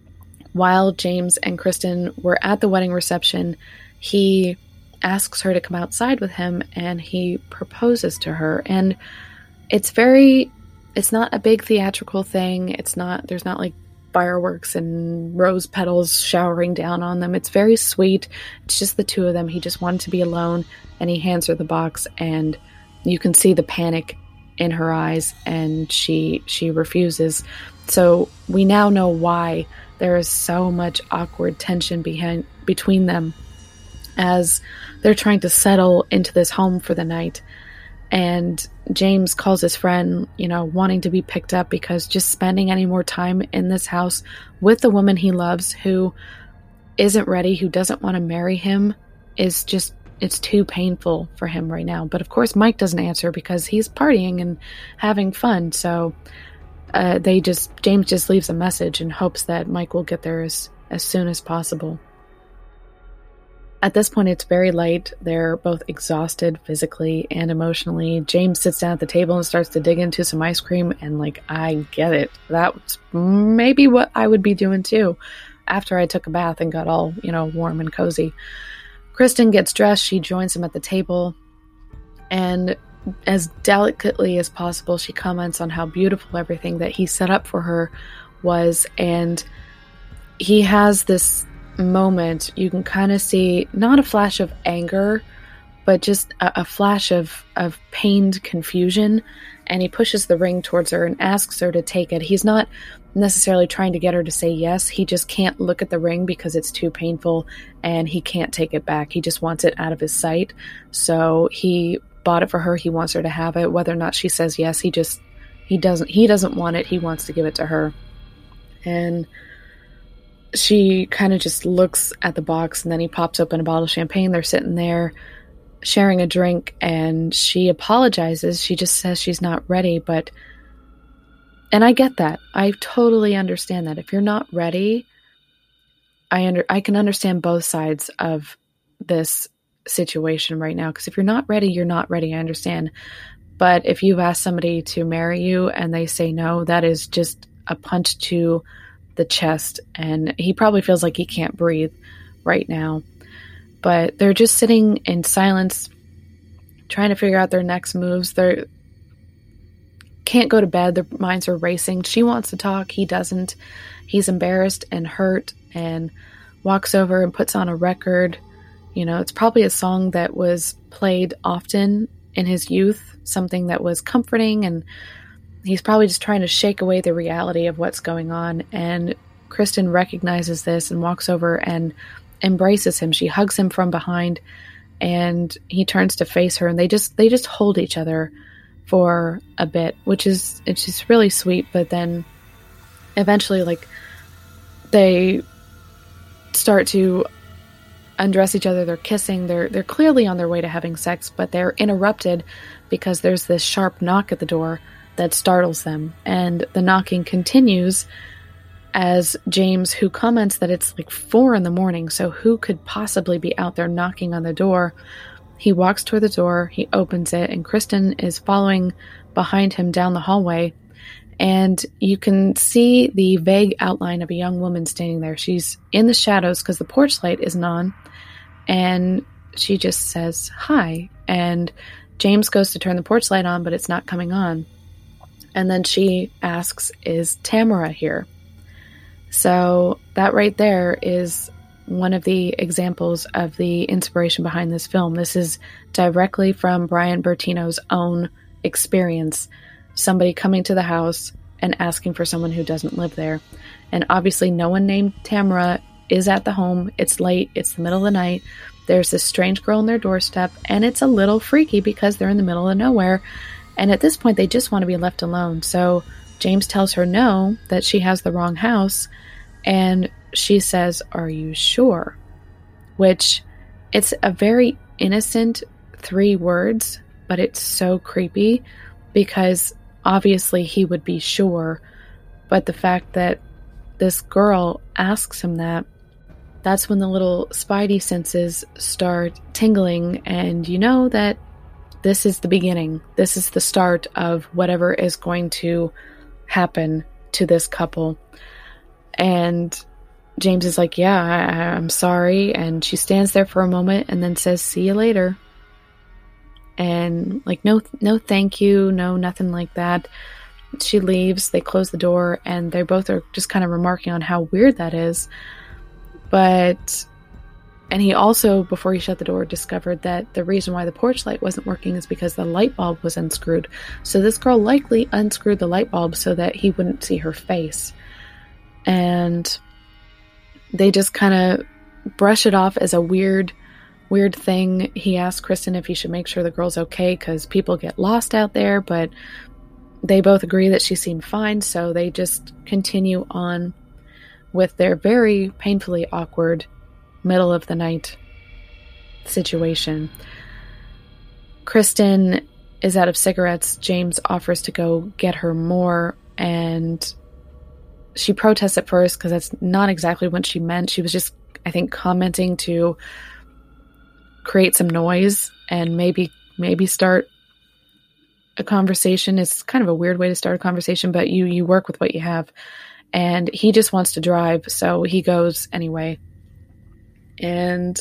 [SPEAKER 9] while James and Kristen were at the wedding reception, he asks her to come outside with him, and he proposes to her. And it's very, it's not a big theatrical thing. It's not, there's not like fireworks and rose petals showering down on them. It's very sweet. It's just the two of them. He just wanted to be alone, and he hands her the box, and you can see the panic in her eyes, and she she refuses. So we now know why there is so much awkward tension behind between them as they're trying to settle into this home for the night. And James calls his friend, you know, wanting to be picked up because just spending any more time in this house with the woman he loves, who isn't ready, who doesn't want to marry him, is just, it's too painful for him right now. But of course, Mike doesn't answer because he's partying and having fun. So uh, they just, James just leaves a message and hopes that Mike will get there as, as soon as possible. At this point, it's very late. They're both exhausted physically and emotionally. James sits down at the table and starts to dig into some ice cream, and like, I get it. That's maybe what I would be doing too after I took a bath and got all, you know, warm and cozy. Kristen gets dressed. She joins him at the table, and as delicately as possible, she comments on how beautiful everything that he set up for her was. And he has this moment, you can kind of see not a flash of anger, but just a, a flash of of pained confusion, and he pushes the ring towards her and asks her to take it. He's not necessarily trying to get her to say yes. He just can't look at the ring because it's too painful, and he can't take it back. He just wants it out of his sight. So he bought it for her. He wants her to have it. Whether or not she says yes, he just he doesn't he doesn't want it. He wants to give it to her. And she kind of just looks at the box, and then he pops open a bottle of champagne. They're sitting there sharing a drink, and she apologizes. She just says she's not ready, but, and I get that. I totally understand that. If you're not ready, I under, I can understand both sides of this situation right now, because if you're not ready, you're not ready. I understand. But if you've asked somebody to marry you and they say no, that is just a punch to the chest, and he probably feels like he can't breathe right now. But they're just sitting in silence, trying to figure out their next moves. They can't go to bed. Their minds are racing. She wants to talk. He doesn't. He's embarrassed and hurt, and walks over and puts on a record. You know, it's probably a song that was played often in his youth, something that was comforting, and he's probably just trying to shake away the reality of what's going on. And Kristen recognizes this and walks over and embraces him. She hugs him from behind, and he turns to face her, and they just they just hold each other for a bit, which is it's just really sweet. But then eventually, like, they start to undress each other. They're kissing. They're they're clearly on their way to having sex, but they're interrupted because there's this sharp knock at the door that startles them, and the knocking continues as James, who comments that it's like four in the morning, so who could possibly be out there knocking on the door? He walks toward the door, he opens it, and Kristen is following behind him down the hallway, and you can see the vague outline of a young woman standing there. She's in the shadows because the porch light isn't on, and she just says, "Hi," and James goes to turn the porch light on, but it's not coming on. And then she asks, "Is Tamara here?" So that right there is one of the examples of the inspiration behind this film. This is directly from Brian Bertino's own experience. Somebody coming to the house and asking for someone who doesn't live there. And obviously no one named Tamara is at the home. It's late. It's the middle of the night. There's this strange girl on their doorstep, and it's a little freaky because they're in the middle of nowhere. And at this point, they just want to be left alone. So James tells her no, that she has the wrong house. And she says, "Are you sure?" Which, it's a very innocent three words, but it's so creepy because obviously he would be sure. But the fact that this girl asks him that, that's when the little spidey senses start tingling, and you know that this is the beginning. This is the start of whatever is going to happen to this couple. And James is like, "Yeah, I, I'm sorry." And she stands there for a moment and then says, "See you later." And like, no, no, thank you. No, nothing like that. She leaves, they close the door, and they both are just kind of remarking on how weird that is. But, and he also, before he shut the door, discovered that the reason why the porch light wasn't working is because the light bulb was unscrewed. So this girl likely unscrewed the light bulb so that he wouldn't see her face. And they just kind of brush it off as a weird, weird thing. He asks Kristen if he should make sure the girl's okay because people get lost out there, but they both agree that she seemed fine, so they just continue on with their very painfully awkward middle of the night situation. Kristen is out of cigarettes. James offers to go get her more, and she protests at first because that's not exactly what she meant. She was just, I think, commenting to create some noise and maybe maybe start a conversation. It's kind of a weird way to start a conversation, but you you work with what you have. And he just wants to drive, so he goes anyway. And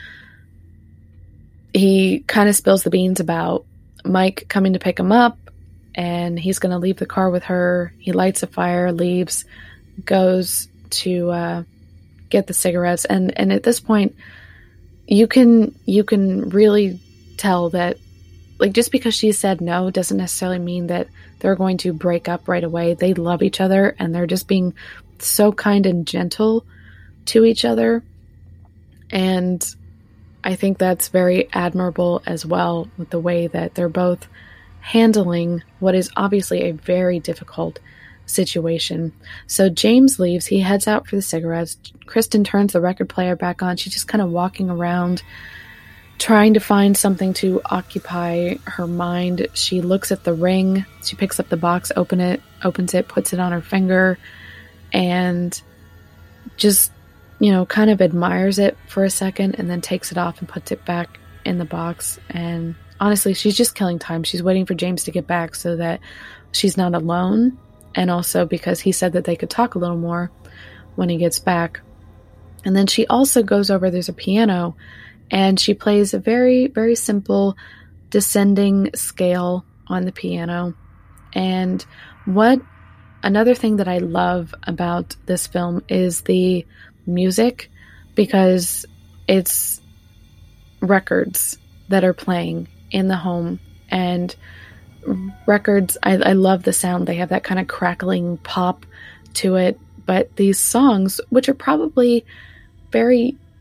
[SPEAKER 9] he kind of spills the beans about Mike coming to pick him up, and he's going to leave the car with her. He lights a fire, leaves, goes to uh, get the cigarettes. And, and at this point, you can you can really tell that, like, just because she said no doesn't necessarily mean that they're going to break up right away. They love each other, and they're just being so kind and gentle to each other. And I think that's very admirable as well, with the way that they're both handling what is obviously a very difficult situation. So James leaves. He heads out for the cigarettes. Kristen turns the record player back on. She's just kind of walking around, trying to find something to occupy her mind. She looks at the ring. She picks up the box, open it, opens it, puts it on her finger, and just, you know, kind of admires it for a second, and then takes it off and puts it back in the box. And honestly, she's just killing time. She's waiting for James to get back so that she's not alone, and also because he said that they could talk a little more when he gets back. And then she also goes over, there's a piano, and she plays a very, very simple descending scale on the piano. And what another thing that I love about this film is the music, because it's records that are playing in the home. And records, I, I love the sound. They have that kind of crackling pop to it. But these songs, which are probably very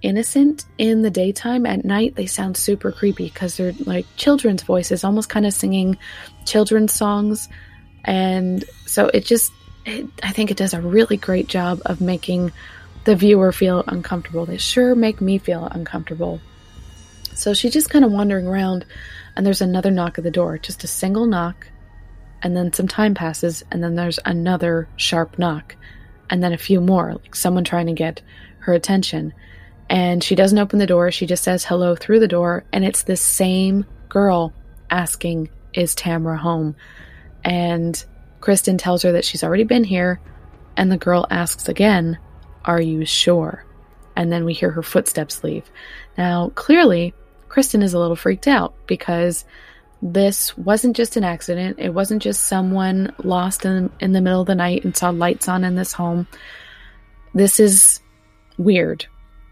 [SPEAKER 9] innocent in the daytime. At night, they sound super creepy because they're like children's voices, almost kind of singing children's songs. And so it just, it, I think it does a really great job of making the viewer feel uncomfortable. They sure make me feel uncomfortable. So she's just kind of wandering around, and there's another knock at the door, just a single knock, and then some time passes, and then there's another sharp knock, and then a few more, like someone trying to get her attention. And she doesn't open the door, she just says hello through the door, and it's the same girl asking, is Tamara home? And Kristen tells her that she's already been here, and the girl asks again, are you sure? And then we hear her footsteps leave. Now, clearly, Kristen is a little freaked out because this wasn't just an accident. It wasn't just someone lost in, in the middle of the night and saw lights on in this home. This is weird.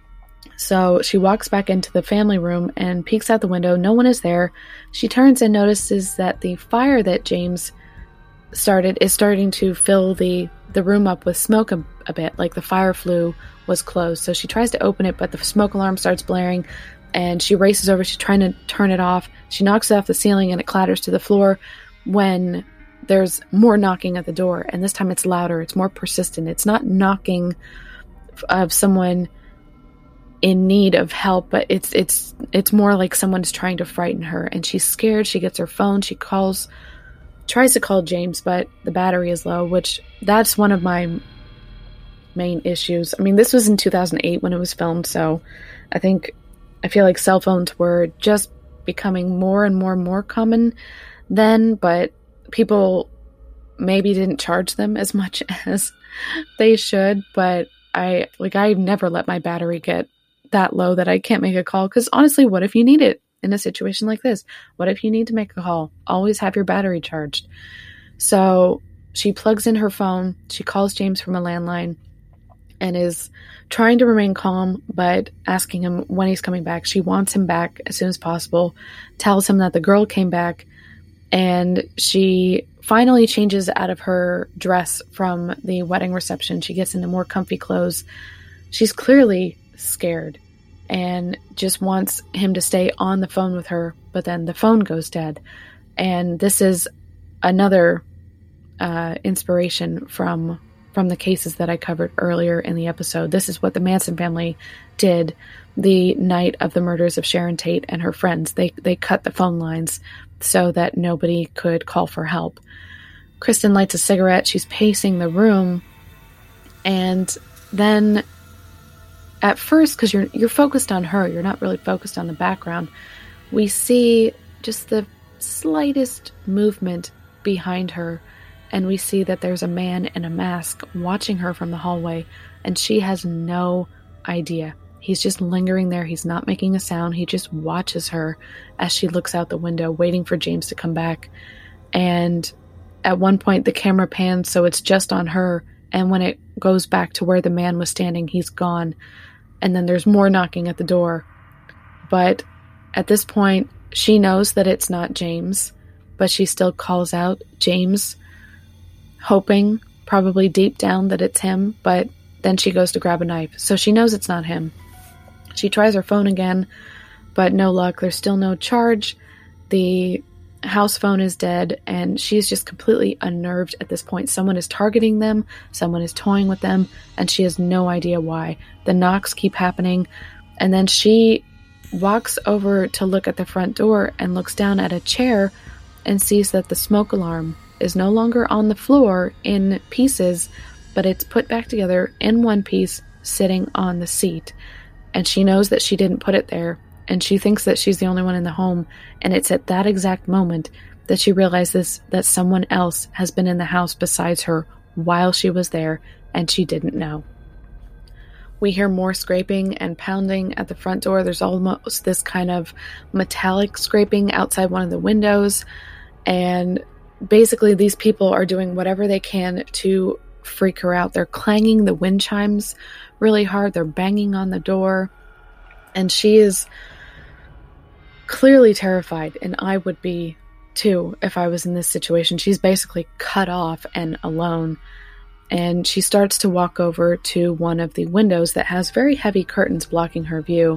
[SPEAKER 9] So she walks back into the family room and peeks out the window. No one is there. She turns and notices that the fire that James started is starting to fill the, the room up with smoke a, a bit, like the fire flue was closed. So she tries to open it, but the smoke alarm starts blaring, and she races over. She's trying to turn it off. She knocks it off the ceiling, and it clatters to the floor when there's more knocking at the door, and this time it's louder. It's more persistent. It's not knocking of someone in need of help, but it's it's it's more like someone's trying to frighten her, and she's scared. She gets her phone. She calls tries to call James, but the battery is low, which that's one of my main issues. I mean, this was in two thousand eight when it was filmed, so I think, I feel like cell phones were just becoming more and more and more common then, but people maybe didn't charge them as much as they should, but I, like, I never let my battery get that low that I can't make a call, because honestly, what if you need it? In a situation like this, what if you need to make a call? Always have your battery charged. So she plugs in her phone. She calls James from a landline and is trying to remain calm, but asking him when he's coming back. She wants him back as soon as possible, tells him that the girl came back, and she finally changes out of her dress from the wedding reception. She gets into more comfy clothes. She's clearly scared and just wants him to stay on the phone with her, but then the phone goes dead. And this is another uh, inspiration from from the cases that I covered earlier in the episode. This is what the Manson family did the night of the murders of Sharon Tate and her friends. They they cut the phone lines so that nobody could call for help. Kristen lights a cigarette. She's pacing the room, and then at first, because you're you're focused on her, you're not really focused on the background, we see just the slightest movement behind her, and we see that there's a man in a mask watching her from the hallway, and she has no idea. He's just lingering there. He's not making a sound. He just watches her as she looks out the window, waiting for James to come back. And at one point, the camera pans so it's just on her, and when it goes back to where the man was standing, he's gone. And then there's more knocking at the door. But at this point, she knows that it's not James, but she still calls out James, hoping, probably deep down, that it's him, but then she goes to grab a knife. So she knows it's not him. She tries her phone again, but no luck. There's still no charge. The house phone is dead, and she's just completely unnerved at this point. Someone is targeting them, someone is toying with them, and she has no idea why. The knocks keep happening, and then she walks over to look at the front door and looks down at a chair and sees that the smoke alarm is no longer on the floor in pieces, but it's put back together in one piece, sitting on the seat. And she knows that she didn't put it there, and she thinks that she's the only one in the home, and it's at that exact moment that she realizes that someone else has been in the house besides her while she was there, and she didn't know. We hear more scraping and pounding at the front door. There's almost this kind of metallic scraping outside one of the windows, and basically these people are doing whatever they can to freak her out. They're clanging the wind chimes really hard. They're banging on the door, and she is clearly terrified, and I would be too if I was in this situation. She's basically cut off and alone, and she starts to walk over to one of the windows that has very heavy curtains blocking her view.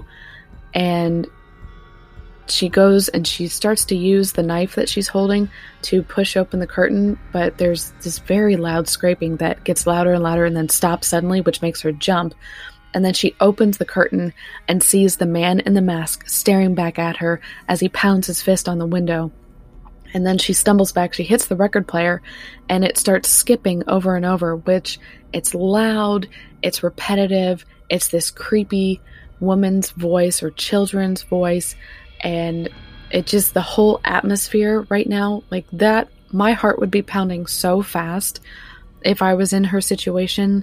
[SPEAKER 9] And she goes and she starts to use the knife that she's holding to push open the curtain, but there's this very loud scraping that gets louder and louder and then stops suddenly, which makes her jump. And then she opens the curtain and sees the man in the mask staring back at her as he pounds his fist on the window. And then she stumbles back, she hits the record player, and it starts skipping over and over, which it's loud, it's repetitive, it's this creepy woman's voice or children's voice, and it just, the whole atmosphere right now, like that, my heart would be pounding so fast if I was in her situation.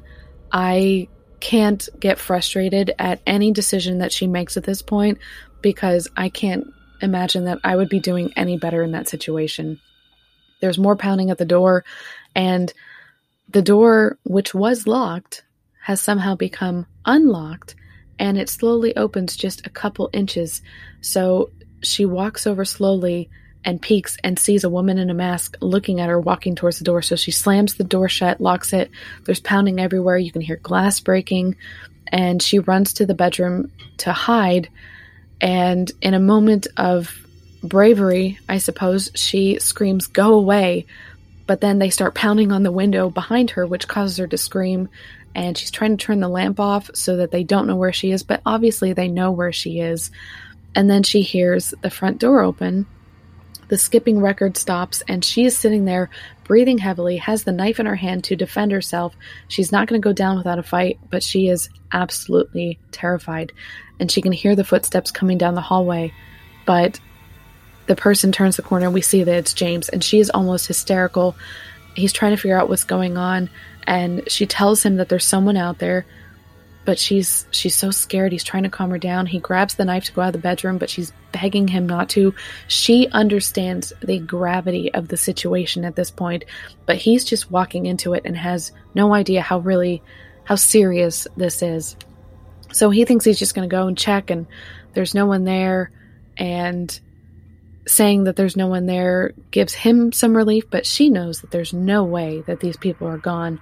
[SPEAKER 9] I can't get frustrated at any decision that she makes at this point, because I can't imagine that I would be doing any better in that situation. There's more pounding at the door, and the door, which was locked, has somehow become unlocked, and it slowly opens just a couple inches. So she walks over slowly and peeks and sees a woman in a mask looking at her, walking towards the door. So she slams the door shut, locks it. There's pounding everywhere. You can hear glass breaking, and she runs to the bedroom to hide. And in a moment of bravery, I suppose, she screams, "Go away." But then they start pounding on the window behind her, which causes her to scream. And she's trying to turn the lamp off so that they don't know where she is. But obviously they know where she is. And then she hears the front door open. The skipping record stops, and she is sitting there breathing heavily, has the knife in her hand to defend herself. She's not going to go down without a fight, but she is absolutely terrified. And she can hear the footsteps coming down the hallway. But the person turns the corner, and we see that it's James, and she is almost hysterical. He's trying to figure out what's going on, and she tells him that there's someone out there, but she's she's so scared. He's trying to calm her down. He grabs the knife to go out of the bedroom, but she's begging him not to. She understands the gravity of the situation at this point, but he's just walking into it and has no idea how really, how serious this is. So he thinks he's just going to go and check, and there's no one there, and saying that there's no one there gives him some relief, but she knows that there's no way that these people are gone.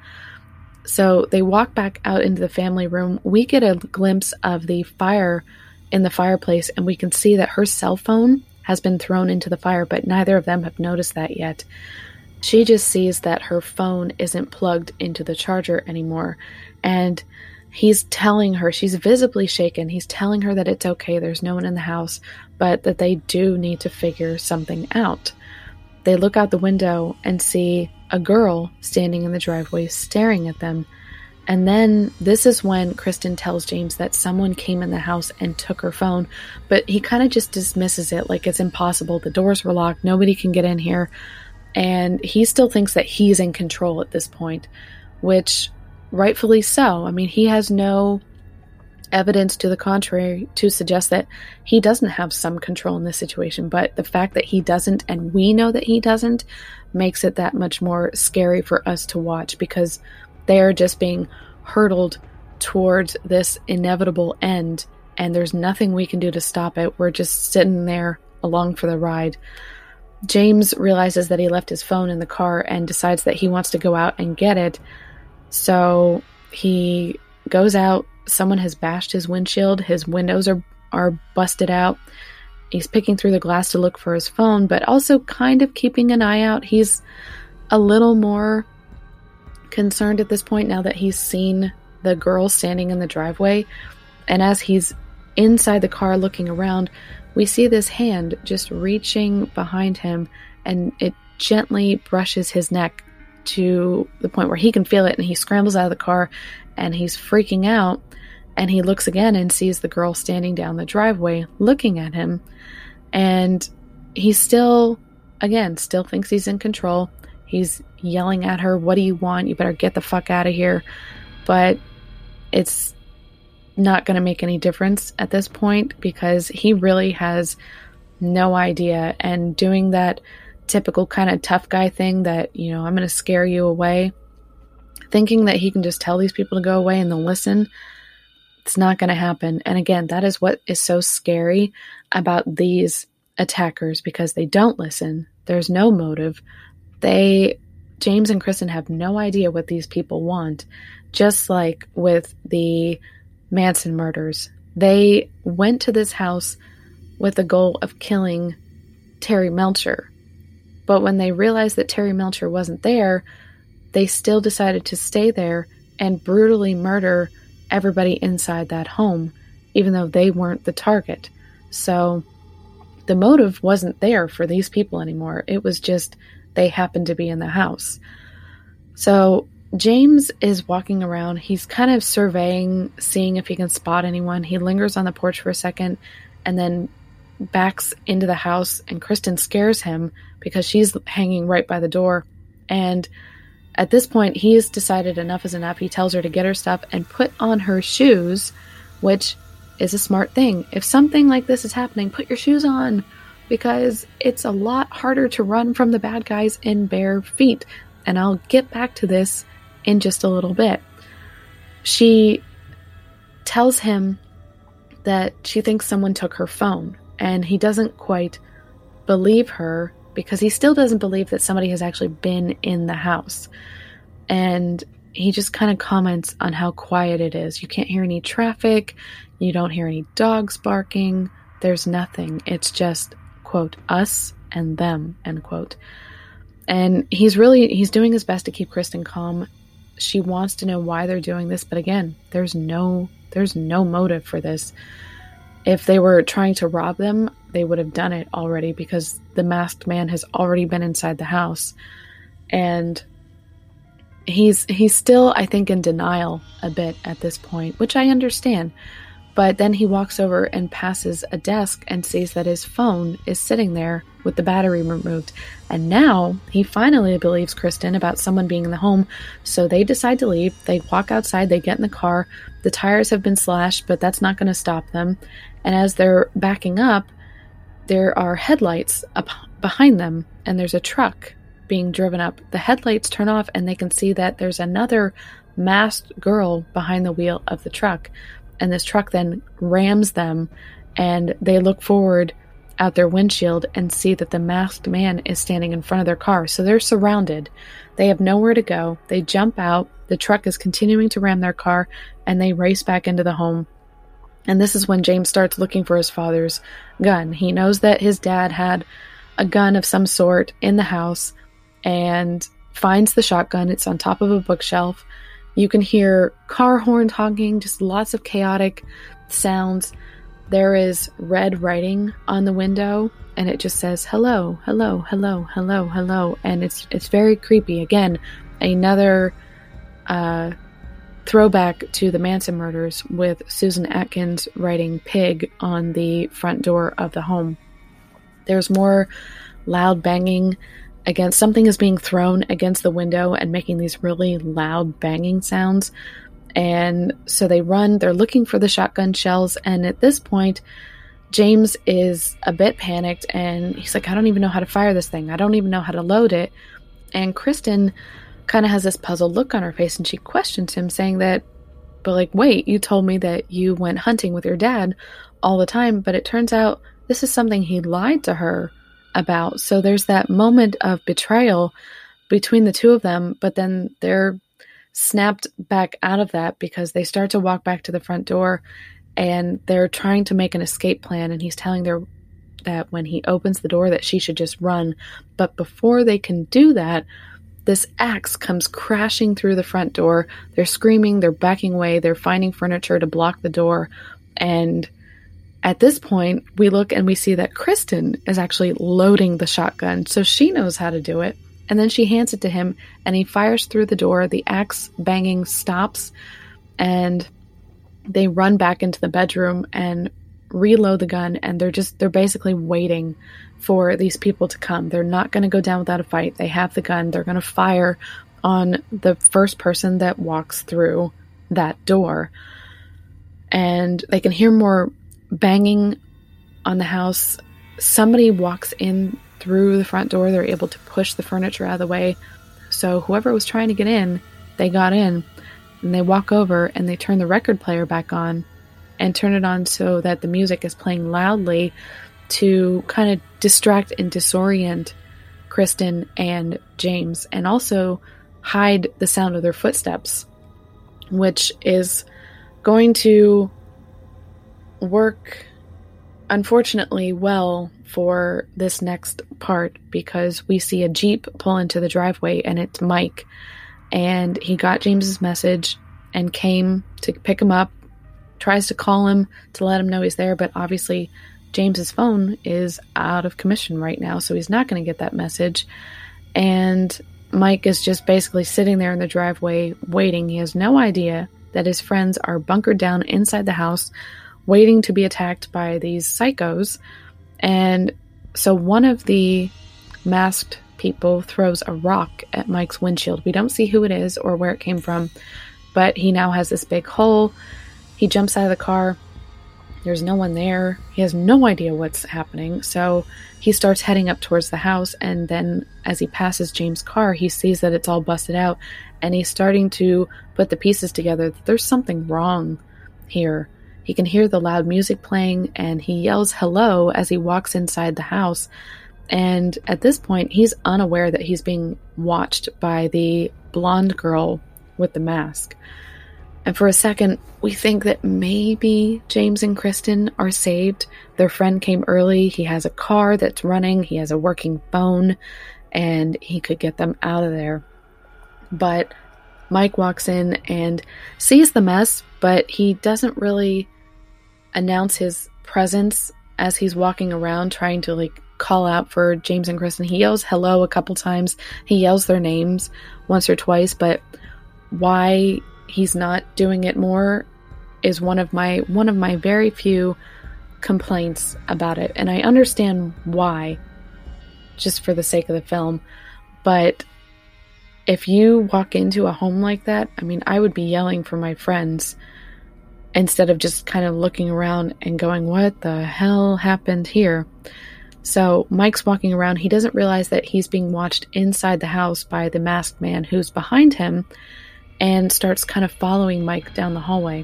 [SPEAKER 9] So they walk back out into the family room. We get a glimpse of the fire in the fireplace, and we can see that her cell phone has been thrown into the fire, but neither of them have noticed that yet. She just sees that her phone isn't plugged into the charger anymore, and he's telling her, she's visibly shaken, he's telling her that it's okay, there's no one in the house, but that they do need to figure something out. They look out the window and see a girl standing in the driveway staring at them. And then this is when Kristen tells James that someone came in the house and took her phone, but he kind of just dismisses it like it's impossible. The doors were locked, nobody can get in here. And he still thinks that he's in control at this point, which rightfully so. I mean, he has no evidence to the contrary to suggest that he doesn't have some control in this situation, but the fact that he doesn't, and we know that he doesn't, makes it that much more scary for us to watch, because they are just being hurtled towards this inevitable end, and there's nothing we can do to stop it. We're just sitting there along for the ride. James realizes that he left his phone in the car and decides that he wants to go out and get it. So he goes out. Someone has bashed his windshield. His windows are, are busted out. He's picking through the glass to look for his phone, but also kind of keeping an eye out. He's a little more concerned at this point now that he's seen the girl standing in the driveway. And as he's inside the car looking around, we see this hand just reaching behind him, and it gently brushes his neck to the point where he can feel it, and he scrambles out of the car, and he's freaking out, and he looks again and sees the girl standing down the driveway looking at him, and he still, again, still thinks he's in control. He's yelling at her, "What do you want? You better get the fuck out of here." But it's not going to make any difference at this point, because he really has no idea, and doing that typical kind of tough guy thing that, you know, I'm going to scare you away, thinking that he can just tell these people to go away and they'll listen, it's not going to happen. And again, that is what is so scary about these attackers, because they don't listen. There's no motive. They James and Kristen have no idea what these people want, just like with the Manson murders. They went to this house with the goal of killing Terry Melcher. But when they realized that Terry Melcher wasn't there, they still decided to stay there and brutally murder everybody inside that home, even though they weren't the target. So the motive wasn't there for these people anymore. It was just they happened to be in the house. So James is walking around. He's kind of surveying, seeing if he can spot anyone. He lingers on the porch for a second and then backs into the house, and Kristen scares him because she's hanging right by the door. And at this point, he has decided enough is enough. He tells her to get her stuff and put on her shoes, which is a smart thing. If something like this is happening, put your shoes on, because it's a lot harder to run from the bad guys in bare feet. And I'll get back to this in just a little bit. She tells him that she thinks someone took her phone, and he doesn't quite believe her because he still doesn't believe that somebody has actually been in the house. And he just kind of comments on how quiet it is. You can't hear any traffic. You don't hear any dogs barking. There's nothing. It's just, quote, us and them, end quote. And he's really, he's doing his best to keep Kristen calm. She wants to know why they're doing this, but again, there's no, there's no motive for this. If they were trying to rob them, they would have done it already, because the masked man has already been inside the house. And he's, he's still, I think, in denial a bit at this point, which I understand. But then he walks over and passes a desk and sees that his phone is sitting there with the battery removed. And now he finally believes Kristen about someone being in the home. So they decide to leave. They walk outside. They get in the car. The tires have been slashed, but that's not going to stop them. And as they're backing up, there are headlights up behind them. And there's a truck being driven up. The headlights turn off and they can see that there's another masked girl behind the wheel of the truck. And this truck then rams them, and they look forward out their windshield and see that the masked man is standing in front of their car. So they're surrounded. They have nowhere to go. They jump out. The truck is continuing to ram their car, and they race back into the home. And this is when James starts looking for his father's gun. He knows that his dad had a gun of some sort in the house and finds the shotgun. It's on top of a bookshelf. You can hear car horns honking, just lots of chaotic sounds. There is red writing on the window, and it just says, hello, hello, hello, hello, hello. And it's it's very creepy. Again, another uh, throwback to the Manson murders, with Susan Atkins writing pig on the front door of the home. There's more loud banging. Against something is being thrown against the window and making these really loud banging sounds. And so they run, they're looking for the shotgun shells. And at this point, James is a bit panicked and he's like, I don't even know how to fire this thing. I don't even know how to load it. And Kristen kind of has this puzzled look on her face, and she questions him, saying that, but like, wait, you told me that you went hunting with your dad all the time, but it turns out this is something he lied to her about. So there's that moment of betrayal between the two of them, but then they're snapped back out of that because they start to walk back to the front door, and they're trying to make an escape plan, and he's telling her that when he opens the door that she should just run. But before they can do that, this axe comes crashing through the front door. They're screaming, they're backing away, they're finding furniture to block the door, and at this point, we look and we see that Kristen is actually loading the shotgun, so she knows how to do it. And then she hands it to him, and he fires through the door. The axe banging stops, and they run back into the bedroom and reload the gun, and they're just, they're basically waiting for these people to come. They're not going to go down without a fight. They have the gun. They're going to fire on the first person that walks through that door. And they can hear more banging on the house. Somebody walks in through the front door. They're able to push the furniture out of the way. So whoever was trying to get in, they got in, and they walk over and they turn the record player back on and turn it on so that the music is playing loudly to kind of distract and disorient Kristen and James, and also hide the sound of their footsteps, which is going to work, unfortunately, well for this next part, because we see a Jeep pull into the driveway, and it's Mike, and he got James's message and came to pick him up, tries to call him to let him know he's there, but obviously James's phone is out of commission right now, so he's not going to get that message. And Mike is just basically sitting there in the driveway waiting. He has no idea that his friends are bunkered down inside the house waiting to be attacked by these psychos. And so one of the masked people throws a rock at Mike's windshield. We don't see who it is or where it came from, but he now has this big hole. He jumps out of the car. There's no one there. He has no idea what's happening. So he starts heading up towards the house, and then as he passes James' car, he sees that it's all busted out, and he's starting to put the pieces together that there's something wrong here. He can hear the loud music playing, and he yells hello as he walks inside the house. And at this point, he's unaware that he's being watched by the blonde girl with the mask. And for a second, we think that maybe James and Kristen are saved. Their friend came early. He has a car that's running. He has a working phone, and he could get them out of there. But Mike walks in and sees the mess, but he doesn't really announce his presence as he's walking around trying to like call out for James and Kristen. He yells hello a couple times. He yells their names once or twice, but why he's not doing it more is one of my one of my very few complaints about it. And I understand why, just for the sake of the film. But if you walk into a home like that, I mean, I would be yelling for my friends instead of just kind of looking around and going, what the hell happened here? So Mike's walking around. He doesn't realize that he's being watched inside the house by the masked man who's behind him, and starts kind of following Mike down the hallway.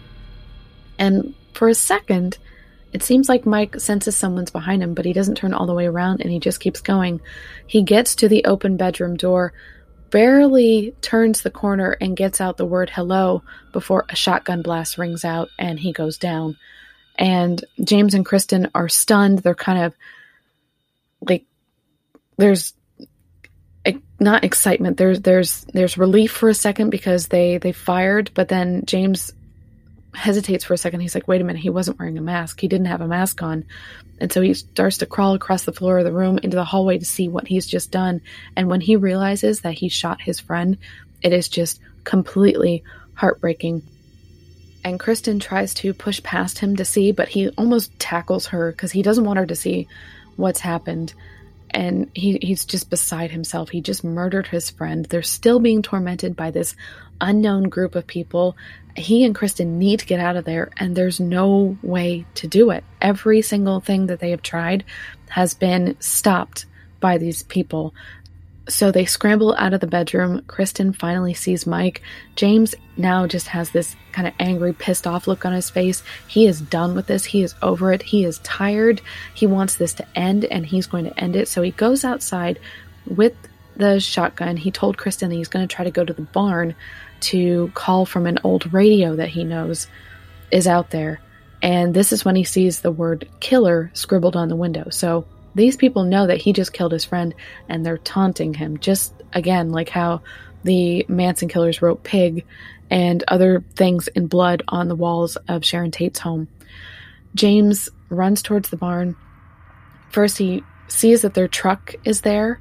[SPEAKER 9] And for a second, it seems like Mike senses someone's behind him, but he doesn't turn all the way around, and he just keeps going. He gets to the open bedroom door, barely turns the corner, and gets out the word hello before a shotgun blast rings out, and he goes down. And James and Kristen are stunned. They're kind of like, there's not excitement. There's there's there's relief for a second because they they fired, but then James hesitates for a second. He's like, wait a minute, he wasn't wearing a mask. He didn't have a mask on. And so he starts to crawl across the floor of the room into the hallway to see what he's just done. And when he realizes that he shot his friend, it is just completely heartbreaking. And Kristen tries to push past him to see, but he almost tackles her because he doesn't want her to see what's happened. And he, he's just beside himself. He just murdered his friend. They're still being tormented by this unknown group of people. He and Kristen need to get out of there, and there's no way to do it. Every single thing that they have tried has been stopped by these people. So they scramble out of the bedroom. Kristen finally sees Mike. James now just has this kind of angry, pissed off look on his face. He is done with this. He is over it. He is tired. He wants this to end, and he's going to end it. So he goes outside with the shotgun. He told Kristen that he's going to try to go to the barn to call from an old radio that he knows is out there. And this is when he sees the word killer scribbled on the window. So these people know that he just killed his friend, and they're taunting him. Just, again, like how the Manson killers wrote pig and other things in blood on the walls of Sharon Tate's home. James runs towards the barn. First, he sees that their truck is there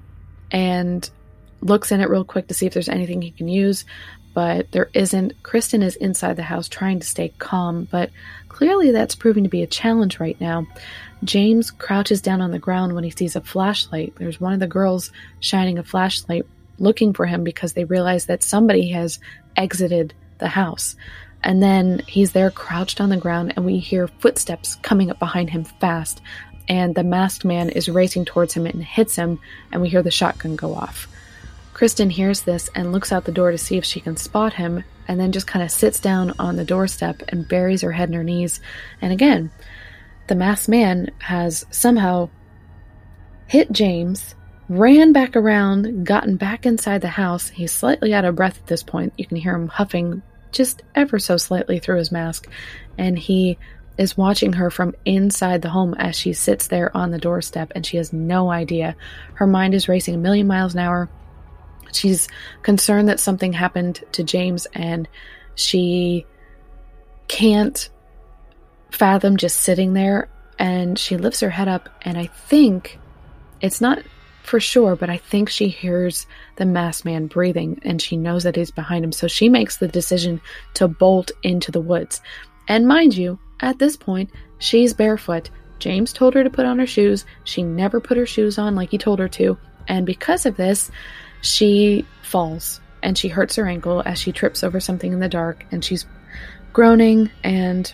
[SPEAKER 9] and looks in it real quick to see if there's anything he can use, but there isn't. Kristen is inside the house trying to stay calm, but clearly that's proving to be a challenge right now. James crouches down on the ground when he sees a flashlight. There's one of the girls shining a flashlight looking for him because they realize that somebody has exited the house. And then he's there crouched on the ground, and we hear footsteps coming up behind him fast. And the masked man is racing towards him and hits him, and we hear the shotgun go off. Kristen hears this and looks out the door to see if she can spot him, and then just kind of sits down on the doorstep and buries her head in her knees. And again, the masked man has somehow hit James ran back around, gotten back inside the house. He's slightly out of breath at this point. You can hear him huffing just ever so slightly through his mask. And he is watching her from inside the home as she sits there on the doorstep, and she has no idea. Her mind is racing a million miles an hour. She's concerned that something happened to James, and she can't fathom just sitting there. And she lifts her head up, and I think, it's not for sure, but I think she hears the masked man breathing, and she knows that he's behind him. So she makes the decision to bolt into the woods. And mind you, at this point, she's barefoot. James told her to put on her shoes. She never put her shoes on like he told her to. And because of this, she falls, and she hurts her ankle as she trips over something in the dark, and she's groaning and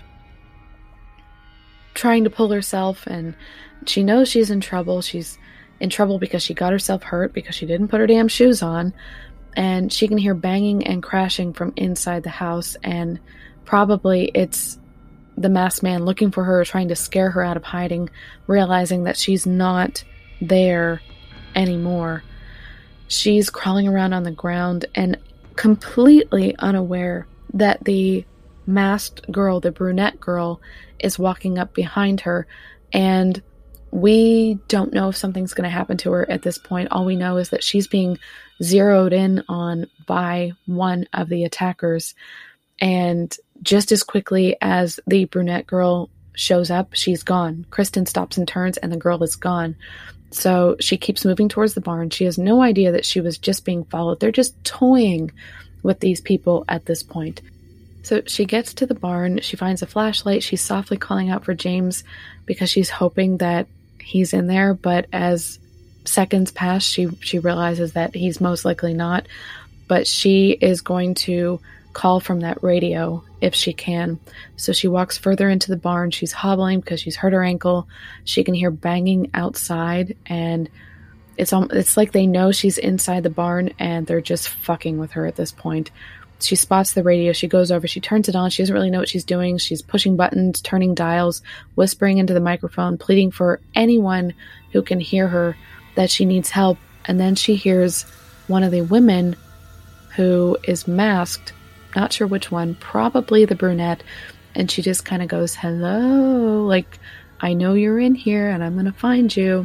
[SPEAKER 9] trying to pull herself, and she knows she's in trouble. She's in trouble because she got herself hurt because she didn't put her damn shoes on, and she can hear banging and crashing from inside the house, and probably it's the masked man looking for her, trying to scare her out of hiding, realizing that she's not there anymore. She's crawling around on the ground and completely unaware that the masked girl, the brunette girl, is walking up behind her, and we don't know if something's going to happen to her at this point. All we know is that she's being zeroed in on by one of the attackers, and just as quickly as the brunette girl shows up, she's gone. Kristen stops and turns, and the girl is gone. So she keeps moving towards the barn. She has no idea that she was just being followed. They're just toying with these people at this point. So she gets to the barn, she finds a flashlight, she's softly calling out for James because she's hoping that he's in there, but as seconds pass, she, she realizes that he's most likely not, but she is going to call from that radio if she can. So she walks further into the barn, she's hobbling because she's hurt her ankle, she can hear banging outside, and it's, it's like they know she's inside the barn and they're just fucking with her at this point. She spots the radio, she goes over, she turns it on, she doesn't really know what she's doing, she's pushing buttons, turning dials, whispering into the microphone, pleading for anyone who can hear her that she needs help, and then she hears one of the women who is masked, not sure which one, probably the brunette, and she just kind of goes, hello, like, I know you're in here and I'm gonna find you.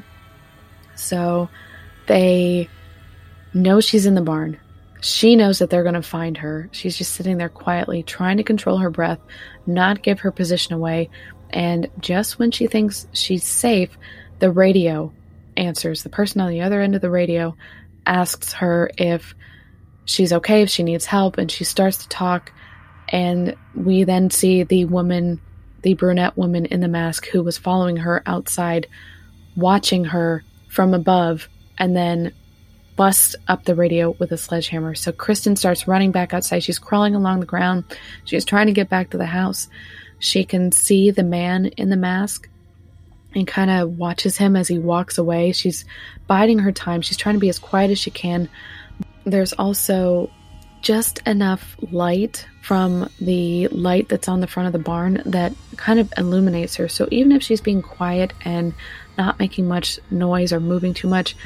[SPEAKER 9] So they know she's in the barn. She knows that they're going to find her. She's just sitting there quietly, trying to control her breath, not give her position away. And just when she thinks she's safe, the radio answers. The person on the other end of the radio asks her if she's okay, if she needs help, and she starts to talk. And we then see the woman, the brunette woman in the mask who was following her outside, watching her from above, and then busts up the radio with a sledgehammer. So Kristen starts running back outside. She's crawling along the ground. She's trying to get back to the house. She can see the man in the mask and kind of watches him as he walks away. She's biding her time. She's trying to be as quiet as she can. There's also just enough light from the light that's on the front of the barn that kind of illuminates her. So even if she's being quiet and not making much noise or moving too much,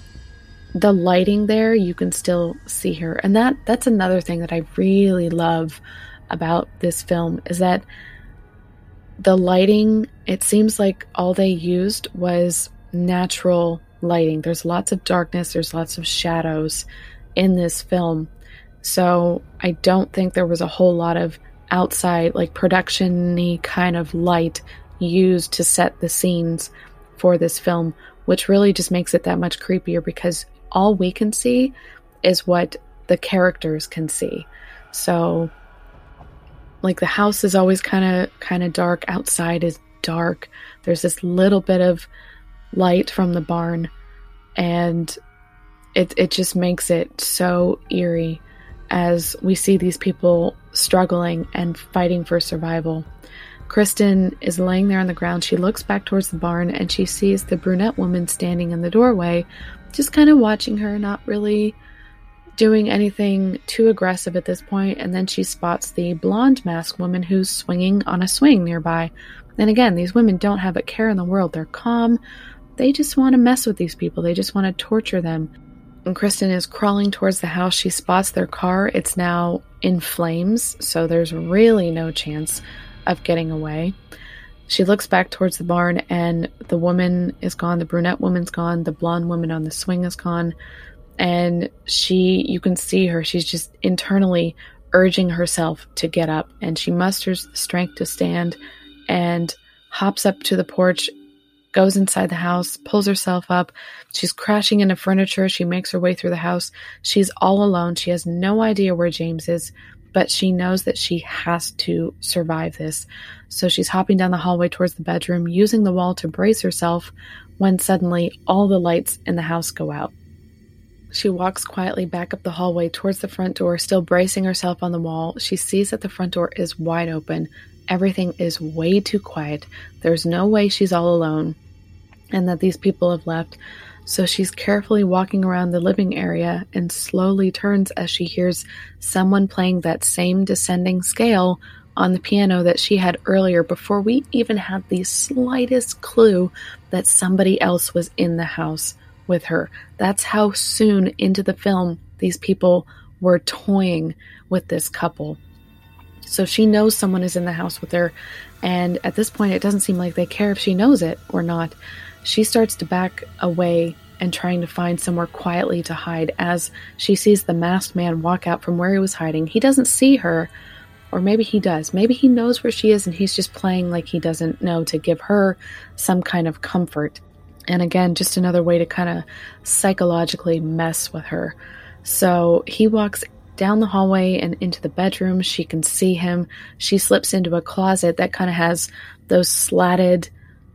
[SPEAKER 9] the lighting there, you can still see her. And that that's another thing that I really love about this film, is that the lighting, it seems like all they used was natural lighting. There's lots of darkness, there's lots of shadows in this film. So I don't think there was a whole lot of outside, like, production-y kind of light used to set the scenes for this film, which really just makes it that much creepier because all we can see is what the characters can see. So, like, the house is always kind of kind of dark. Outside is dark. There's this little bit of light from the barn, and it it just makes it so eerie as we see these people struggling and fighting for survival. Kristen is laying there on the ground. She looks back towards the barn and she sees the brunette woman standing in the doorway, just kind of watching her, not really doing anything too aggressive at this point. And then she spots the blonde masked woman who's swinging on a swing nearby. And again, these women don't have a care in the world. They're calm. they just want to mess with these people. They just want to torture them. And Kristen is crawling towards the house. She spots their car. It's now in flames, so there's really no chance of getting away. She looks back towards the barn, and the woman is gone. The brunette woman's gone. The blonde woman on the swing is gone. And she, you can see her, she's just internally urging herself to get up. And she musters the strength to stand and hops up to the porch, goes inside the house, pulls herself up. She's crashing into furniture. She makes her way through the house. She's all alone. She has no idea where James is, but she knows that she has to survive this. So she's hopping down the hallway towards the bedroom, using the wall to brace herself, when suddenly all the lights in the house go out. She walks quietly back up the hallway towards the front door, still bracing herself on the wall. She sees that the front door is wide open. Everything is way too quiet. There's no way she's all alone and that these people have left. So she's carefully walking around the living area and slowly turns as she hears someone playing that same descending scale on the piano that she had earlier, before we even had the slightest clue that somebody else was in the house with her. That's how soon into the film these people were toying with this couple. So she knows someone is in the house with her, and at this point it doesn't seem like they care if she knows it or not. She starts to back away and trying to find somewhere quietly to hide as she sees the masked man walk out from where he was hiding. He doesn't see her, or maybe he does. Maybe he knows where she is and he's just playing like he doesn't know to give her some kind of comfort. And again, just another way to kind of psychologically mess with her. So he walks down the hallway and into the bedroom. She can see him. She slips into a closet that kind of has those slatted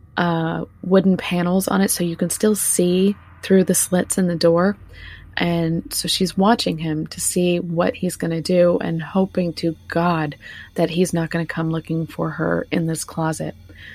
[SPEAKER 9] uh, wooden panels on it, so you can still see through the slits in the door. And so she's watching him to see what he's going to do and hoping to God that he's not going to come looking for her in this closet.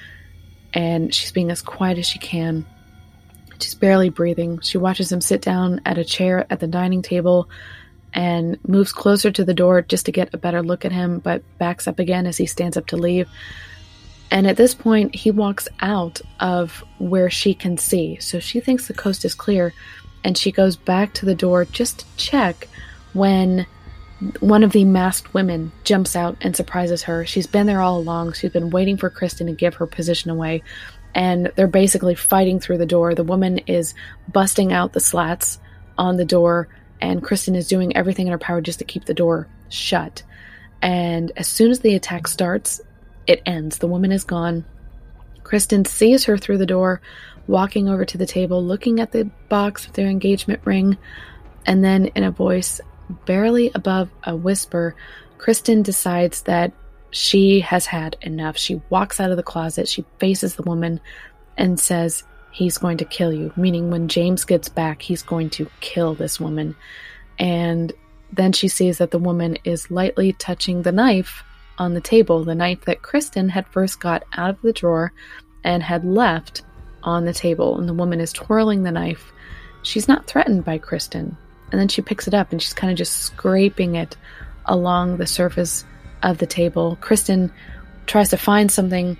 [SPEAKER 9] And she's being as quiet as she can. She's barely breathing. She watches him sit down at a chair at the dining table and moves closer to the door just to get a better look at him, but backs up again as he stands up to leave. And at this point, he walks out of where she can see. So she thinks the coast is clear, and she goes back to the door just to check when one of the masked women jumps out and surprises her. She's been there all along. She's been waiting for Kristen to give her position away, and they're basically fighting through the door. The woman is busting out the slats on the door, and Kristen is doing everything in her power just to keep the door shut. And as soon as the attack starts, it ends. The woman is gone. Kristen sees her through the door, walking over to the table, looking at the box with their engagement ring, and then in a voice barely above a whisper, Kristen decides that she has had enough. She walks out of the closet, she faces the woman, and says, "He's going to kill you," meaning when James gets back, he's going to kill this woman. And then she sees that the woman is lightly touching the knife on the table, the knife that Kristen had first got out of the drawer and had left on the table. And the woman is twirling the knife. She's not threatened by Kristen. And then she picks it up and she's kind of just scraping it along the surface of the table. Kristen tries to find something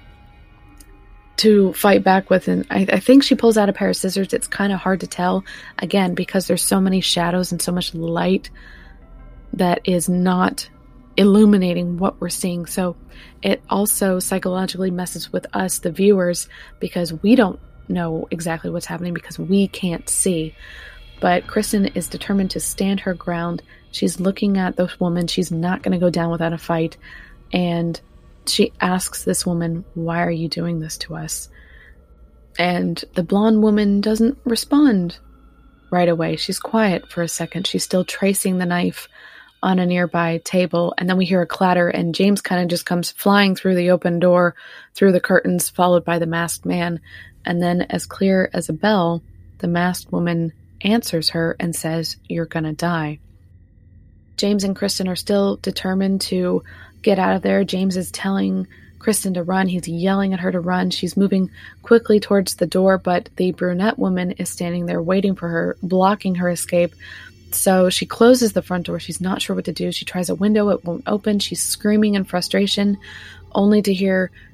[SPEAKER 9] to fight back with, and I, I think she pulls out a pair of scissors. It's kind of hard to tell, again, because there's so many shadows and so much light that is not illuminating what we're seeing. So it also psychologically messes with us, the viewers, because we don't know exactly what's happening because we can't see. But Kristen is determined to stand her ground. She's looking at this woman. She's not going to go down without a fight. And she asks this woman, "Why are you doing this to us?" And the blonde woman doesn't respond right away. She's quiet for a second. She's still tracing the knife on a nearby table. And then we hear a clatter, and James kind of just comes flying through the open door, through the curtains, followed by the masked man. And then, as clear as a bell, the masked woman answers her and says, "You're gonna die." James and Kristen are still determined to get out of there. James is telling Kristen to run. He's yelling at her to run. She's moving quickly towards the door, but the brunette woman is standing there waiting for her, blocking her escape. So she closes the front door. She's not sure what to do. She tries a window. It won't open. She's screaming in frustration, only to hear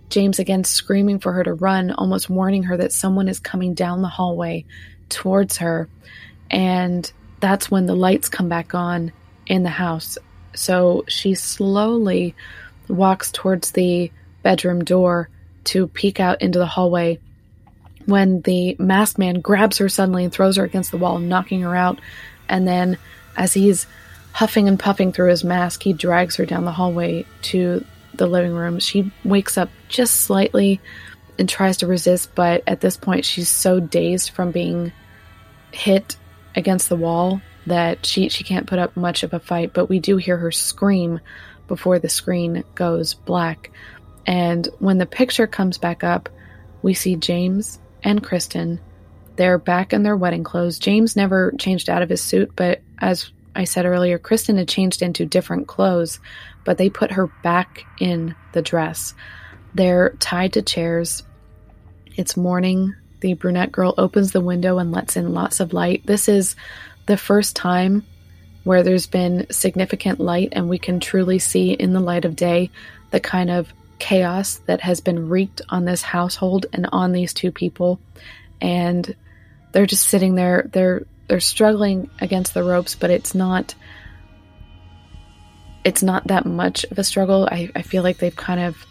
[SPEAKER 9] James again screaming for her to run, almost warning her that someone is coming down the hallway towards her. And that's when the lights come back on in the house. So she slowly walks towards the bedroom door to peek out into the hallway when the masked man grabs her suddenly and throws her against the wall, knocking her out. And then as he's huffing and puffing through his mask, he drags her down the hallway to the living room. She wakes up just slightly and tries to resist, but at this point she's so dazed from being hit against the wall that she, she can't put up much of a fight. But we do hear her scream before the screen goes black. And when the picture comes back up, we see James and Kristen. They're back in their wedding clothes. James never changed out of his suit, but as I said earlier, Kristen had changed into different clothes, but they put her back in the dress. They're tied to chairs. It's morning. The brunette girl opens the window and lets in lots of light. This is the first time where there's been significant light, and we can truly see in the light of day the kind of chaos that has been wreaked on this household and on these two people. And they're just sitting there. They're they're struggling against the ropes, but it's not it's not that much of a struggle. I, I feel like they've kind of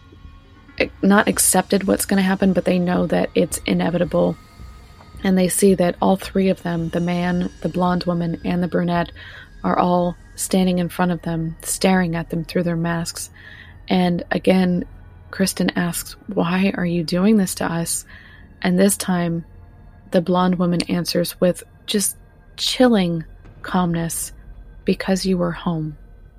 [SPEAKER 9] not accepted what's going to happen, but they know that it's inevitable. And they see that all three of them, the man, the blonde woman, and the brunette, are all standing in front of them, staring at them through their masks. And again, Kristen asks, "Why are you doing this to us?" And this time, the blonde woman answers with just chilling calmness, "Because you were home."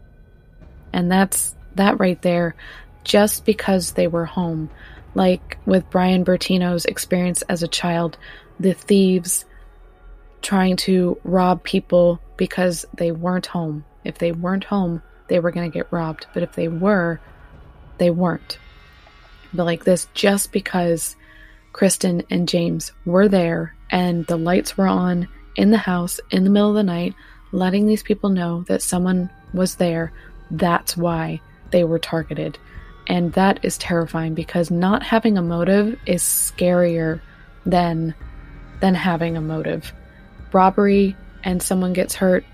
[SPEAKER 9] And that's that right there, just because they were home. Like with Brian Bertino's experience as a child, the thieves trying to rob people because they weren't home. If they weren't home, they were going to get robbed. But if they were, they weren't. But like this, just because Kristen and James were there and the lights were on in the house in the middle of the night, letting these people know that someone was there, that's why they were targeted. And that is terrifying, because not having a motive is scarier than than having a motive. Robbery and someone gets hurt,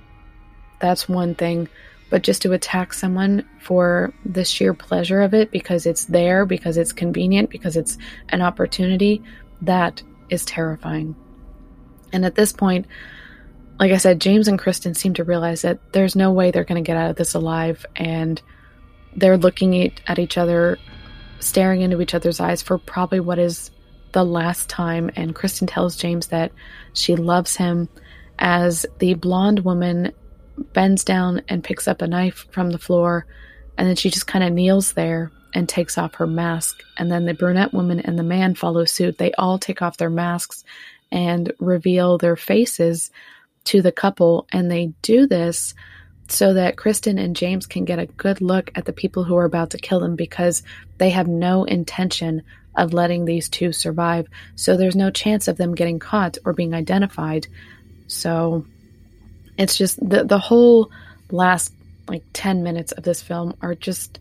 [SPEAKER 9] that's one thing. But just to attack someone for the sheer pleasure of it, because it's there, because it's convenient, because it's an opportunity, that is terrifying. And at this point, like I said, James and Kristen seem to realize that there's no way they're going to get out of this alive, and they're looking at each other, staring into each other's eyes for probably what is the last time. And Kristen tells James that she loves him, as the blonde woman bends down and picks up a knife from the floor, and then she just kind of kneels there and takes off her mask. And then the brunette woman and the man follow suit. They all take off their masks and reveal their faces to the couple, and they do this so that Kristen and James can get a good look at the people who are about to kill them, because they have no intention of letting these two survive. So there's no chance of them getting caught or being identified. So it's just the the whole last like ten minutes of this film are just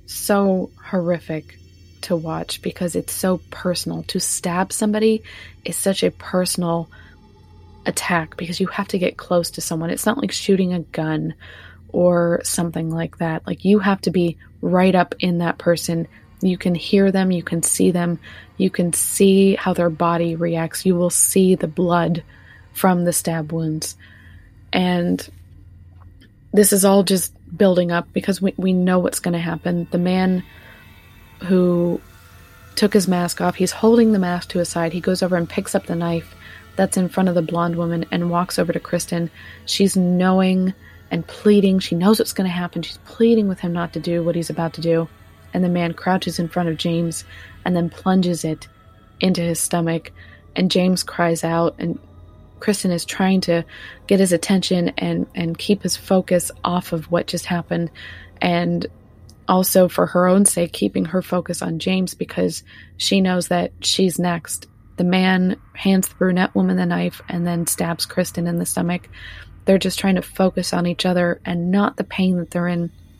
[SPEAKER 9] so horrific to watch, because it's so personal. To stab somebody is such a personal attack, because you have to get close to someone. It's not like shooting a gun or something like that. Like, you have to be right up in that person. You can hear them, you can see them, you can see how their body reacts. You will see the blood from the stab wounds. And this is all just building up, because we, we know what's going to happen. The man who took his mask off, he's holding the mask to his side. He goes over and picks up the knife that's in front of the blonde woman and walks over to Kristen. She's knowing and pleading. She knows what's going to happen. She's pleading with him not to do what he's about to do. And the man crouches in front of James and then plunges it into his stomach. And James cries out, and Kristen is trying to get his attention and, and keep his focus off of what just happened. And also, for her own sake, keeping her focus on James, because she knows that she's next. The man hands the brunette woman the knife and then stabs Kristen in the stomach. They're just trying to focus on each other and not the pain that they're in.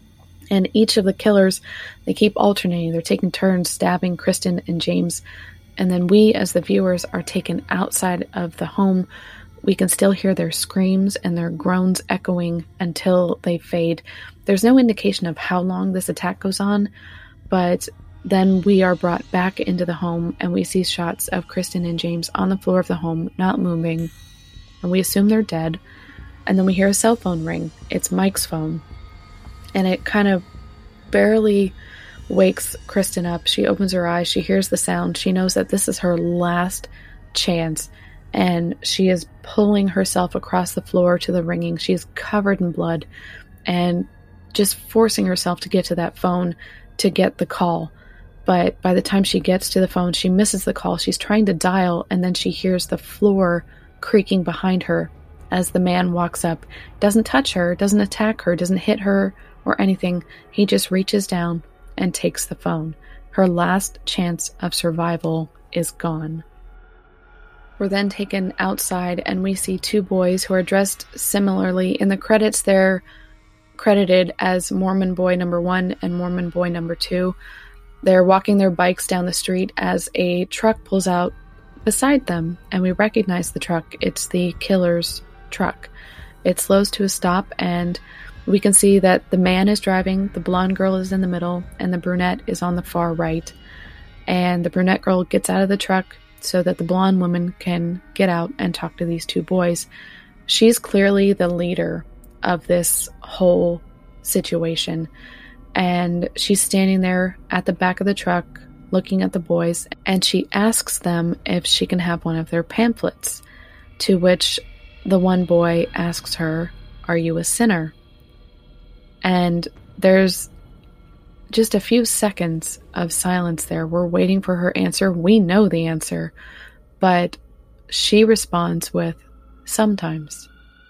[SPEAKER 9] And each of the killers, they keep alternating. They're taking turns stabbing Kristen and James. And then we, as the viewers, are taken outside of the home. We can still hear their screams and their groans echoing until they fade. There's no indication of how long this attack goes on, but then we are brought back into the home and we see shots of Kristen and James on the floor of the home, not moving. And we assume they're dead. And then we hear a cell phone ring. It's Mike's phone. And it kind of barely wakes Kristen up. She opens her eyes. She hears the sound. She knows that this is her last chance. And she is pulling herself across the floor to the ringing. She is covered in blood and just forcing herself to get to that phone to get the call. But by the time she gets to the phone, she misses the call. She's trying to dial, and then she hears the floor creaking behind her as the man walks up. Doesn't touch her, doesn't attack her, doesn't hit her or anything. He just reaches down and takes the phone. Her last chance of survival is gone. We're then taken outside and we see two boys who are dressed similarly. In the credits, they're credited as Mormon boy number one and Mormon boy number two. They're walking their bikes down the street as a truck pulls out beside them, and we recognize the truck. It's the killer's truck. It slows to a stop, and we can see that the man is driving, the blonde girl is in the middle, and the brunette is on the far right. And the brunette girl gets out of the truck so that the blonde woman can get out and talk to these two boys. She's clearly the leader of this whole situation. And she's standing there at the back of the truck looking at the boys, and she asks them if she can have one of their pamphlets, to which the one boy asks her, "Are you a sinner?" And there's just a few seconds of silence there. We're waiting for her answer. We know the answer, but she responds with, "Sometimes."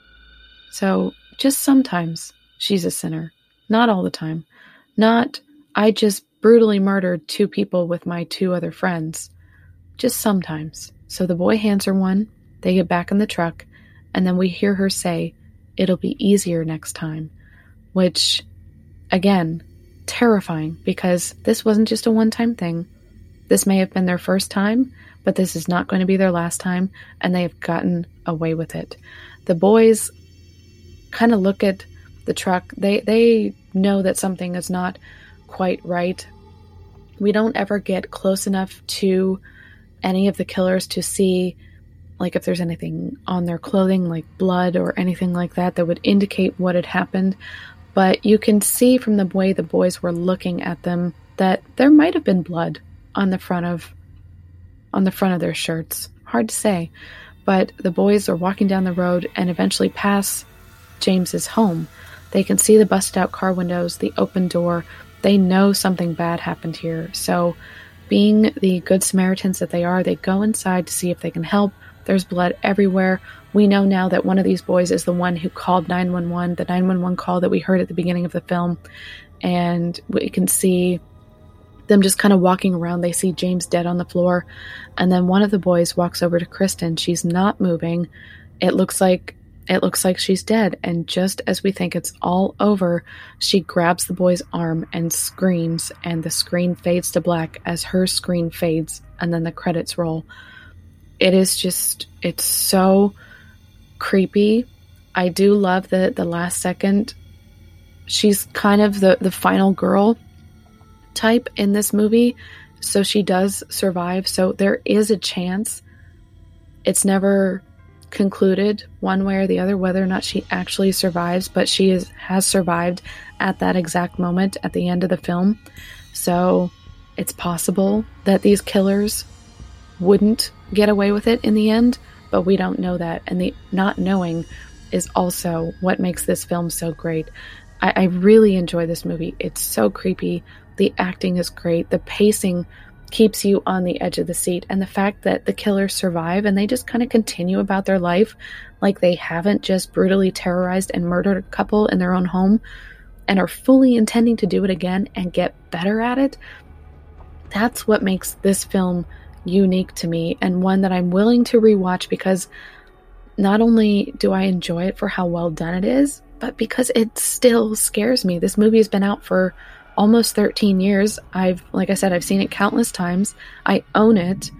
[SPEAKER 9] So just sometimes she's a sinner. Not all the time. Not, "I just brutally murdered two people with my two other friends." Just sometimes. So the boy hands her one. They get back in the truck. And then we hear her say, "It'll be easier next time." Which, again, terrifying, because this wasn't just a one-time thing. This may have been their first time, but this is not going to be their last time, and they have gotten away with it. The boys kind of look at the truck. They they know that something is not quite right. We don't ever get close enough to any of the killers to see, like, if there's anything on their clothing, like blood or anything like that, that would indicate what had happened. But you can see from the way the boys were looking at them that there might have been blood on the front of on the front of their shirts. Hard to say. But the boys are walking down the road and eventually pass James's home. They can see the busted out car windows, the open door. They know something bad happened here. So, being the good Samaritans that they are, they go inside to see if they can help. There's blood everywhere. We know now that one of these boys is the one who called nine one one, the nine one one call that we heard at the beginning of the film. And we can see them just kind of walking around. They see James dead on the floor. And then one of the boys walks over to Kristen. She's not moving. It looks like It looks like she's dead, and just as we think it's all over, she grabs the boy's arm and screams, and the screen fades to black as her screen fades, and then the credits roll. It is just, it's so creepy. I do love that the last second, she's kind of the, the final girl type in this movie, so she does survive, so there is a chance. It's never concluded one way or the other whether or not she actually survives, but she is has survived at that exact moment at the end of the film. So it's possible that these killers wouldn't get away with it in the end, but we don't know that, and the not knowing is also what makes this film so great. I, I really enjoy this movie. It's so creepy. The acting is great. The pacing keeps you on the edge of the seat, and the fact that the killers survive and they just kind of continue about their life like they haven't just brutally terrorized and murdered a couple in their own home and are fully intending to do it again and get better at it. That's what makes this film unique to me, and one that I'm willing to rewatch, because not only do I enjoy it for how well done it is, but because it still scares me. This movie has been out for almost thirteen years. I've, like I said, I've seen it countless times. I own it.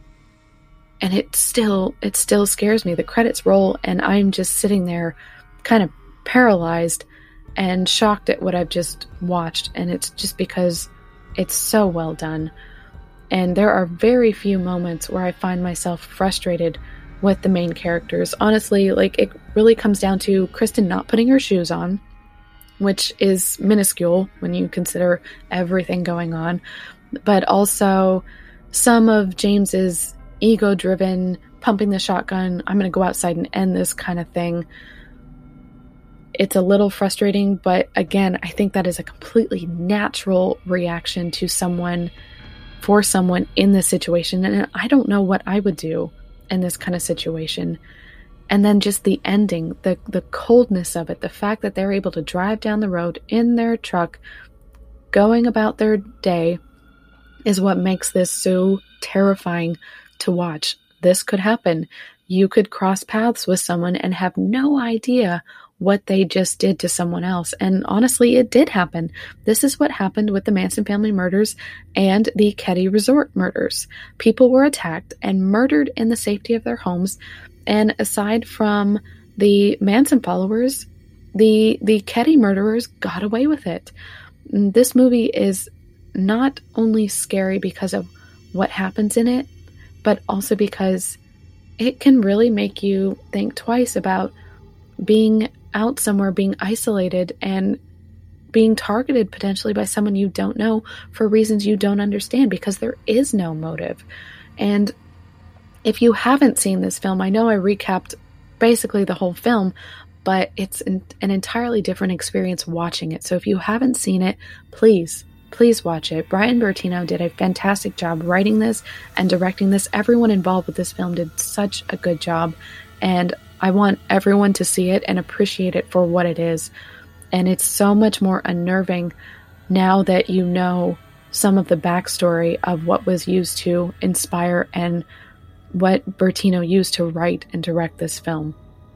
[SPEAKER 9] And it still, it still scares me. The credits roll and I'm just sitting there kind of paralyzed and shocked at what I've just watched. And it's just because it's so well done. And there are very few moments where I find myself frustrated with the main characters. Honestly, like, it really comes down to Kristen not putting her shoes on, which is minuscule when you consider everything going on. But also some of James's ego-driven, pumping the shotgun, I'm going to go outside and end this kind of thing. It's a little frustrating, but again, I think that is a completely natural reaction to someone, for someone in this situation. And I don't know what I would do in this kind of situation. And then just the ending, the, the coldness of it, the fact that they're able to drive down the road in their truck, going about their day, is what makes this so terrifying to watch. This could happen. You could cross paths with someone and have no idea what they just did to someone else. And honestly, it did happen. This is what happened with the Manson family murders and the Keddie Resort murders. People were attacked and murdered in the safety of their homes. And aside from the Manson followers, the, the Keddie murderers got away with it. This movie is not only scary because of what happens in it, but also because it can really make you think twice about being out somewhere, being isolated, and being targeted potentially by someone you don't know for reasons you don't understand, because there is no motive. And if you haven't seen this film, I know I recapped basically the whole film, but it's an, an entirely different experience watching it. So if you haven't seen it, please Please watch it. Brian Bertino did a fantastic job writing this and directing this. Everyone involved with this film did such a good job, and I want everyone to see it and appreciate it for what it is. And it's so much more unnerving now that you know some of the backstory of what was used to inspire and what Bertino used to write and direct this film.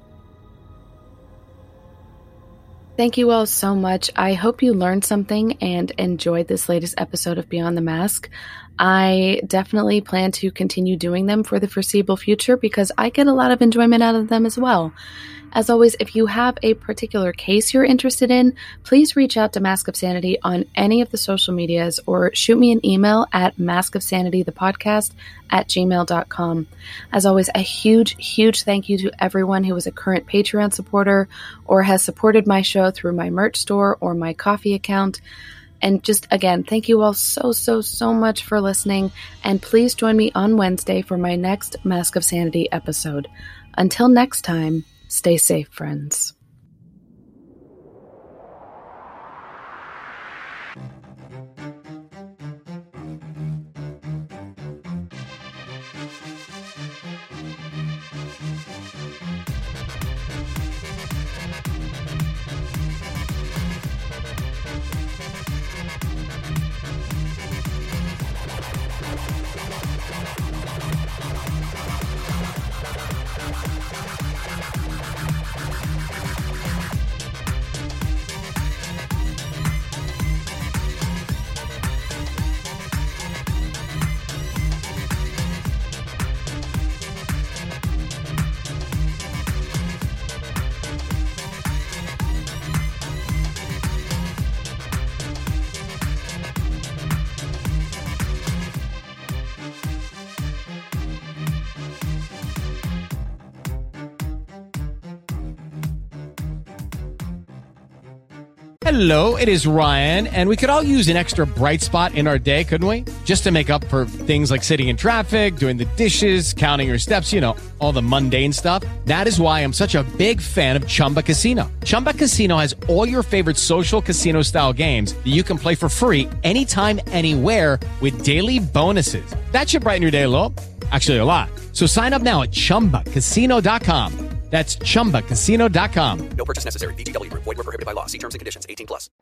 [SPEAKER 9] Thank you all so much. I hope you learned something and enjoyed this latest episode of Beyond the Mask. I definitely plan to continue doing them for the foreseeable future because I get a lot of enjoyment out of them as well. As always, if you have a particular case you're interested in, please reach out to Mask of Sanity on any of the social medias or shoot me an email at maskofsanitythepodcast at gmail dot com. As always, a huge, huge thank you to everyone who is a current Patreon supporter or has supported my show through my merch store or my coffee account. And just, again, thank you all so, so, so much for listening. And please join me on Wednesday for my next Mask of Sanity episode. Until next time, stay safe, friends.
[SPEAKER 10] Hello, it is Ryan, and we could all use an extra bright spot in our day, couldn't we? Just to make up for things like sitting in traffic, doing the dishes, counting your steps, you know, all the mundane stuff. That is why I'm such a big fan of Chumba Casino. Chumba Casino has all your favorite social casino-style games that you can play for free anytime, anywhere with daily bonuses. That should brighten your day a little. Actually, a lot. So sign up now at chumba casino dot com. That's chumba casino dot com.
[SPEAKER 11] No purchase necessary. V G W Group. Void where prohibited by law. See terms and conditions. eighteen plus.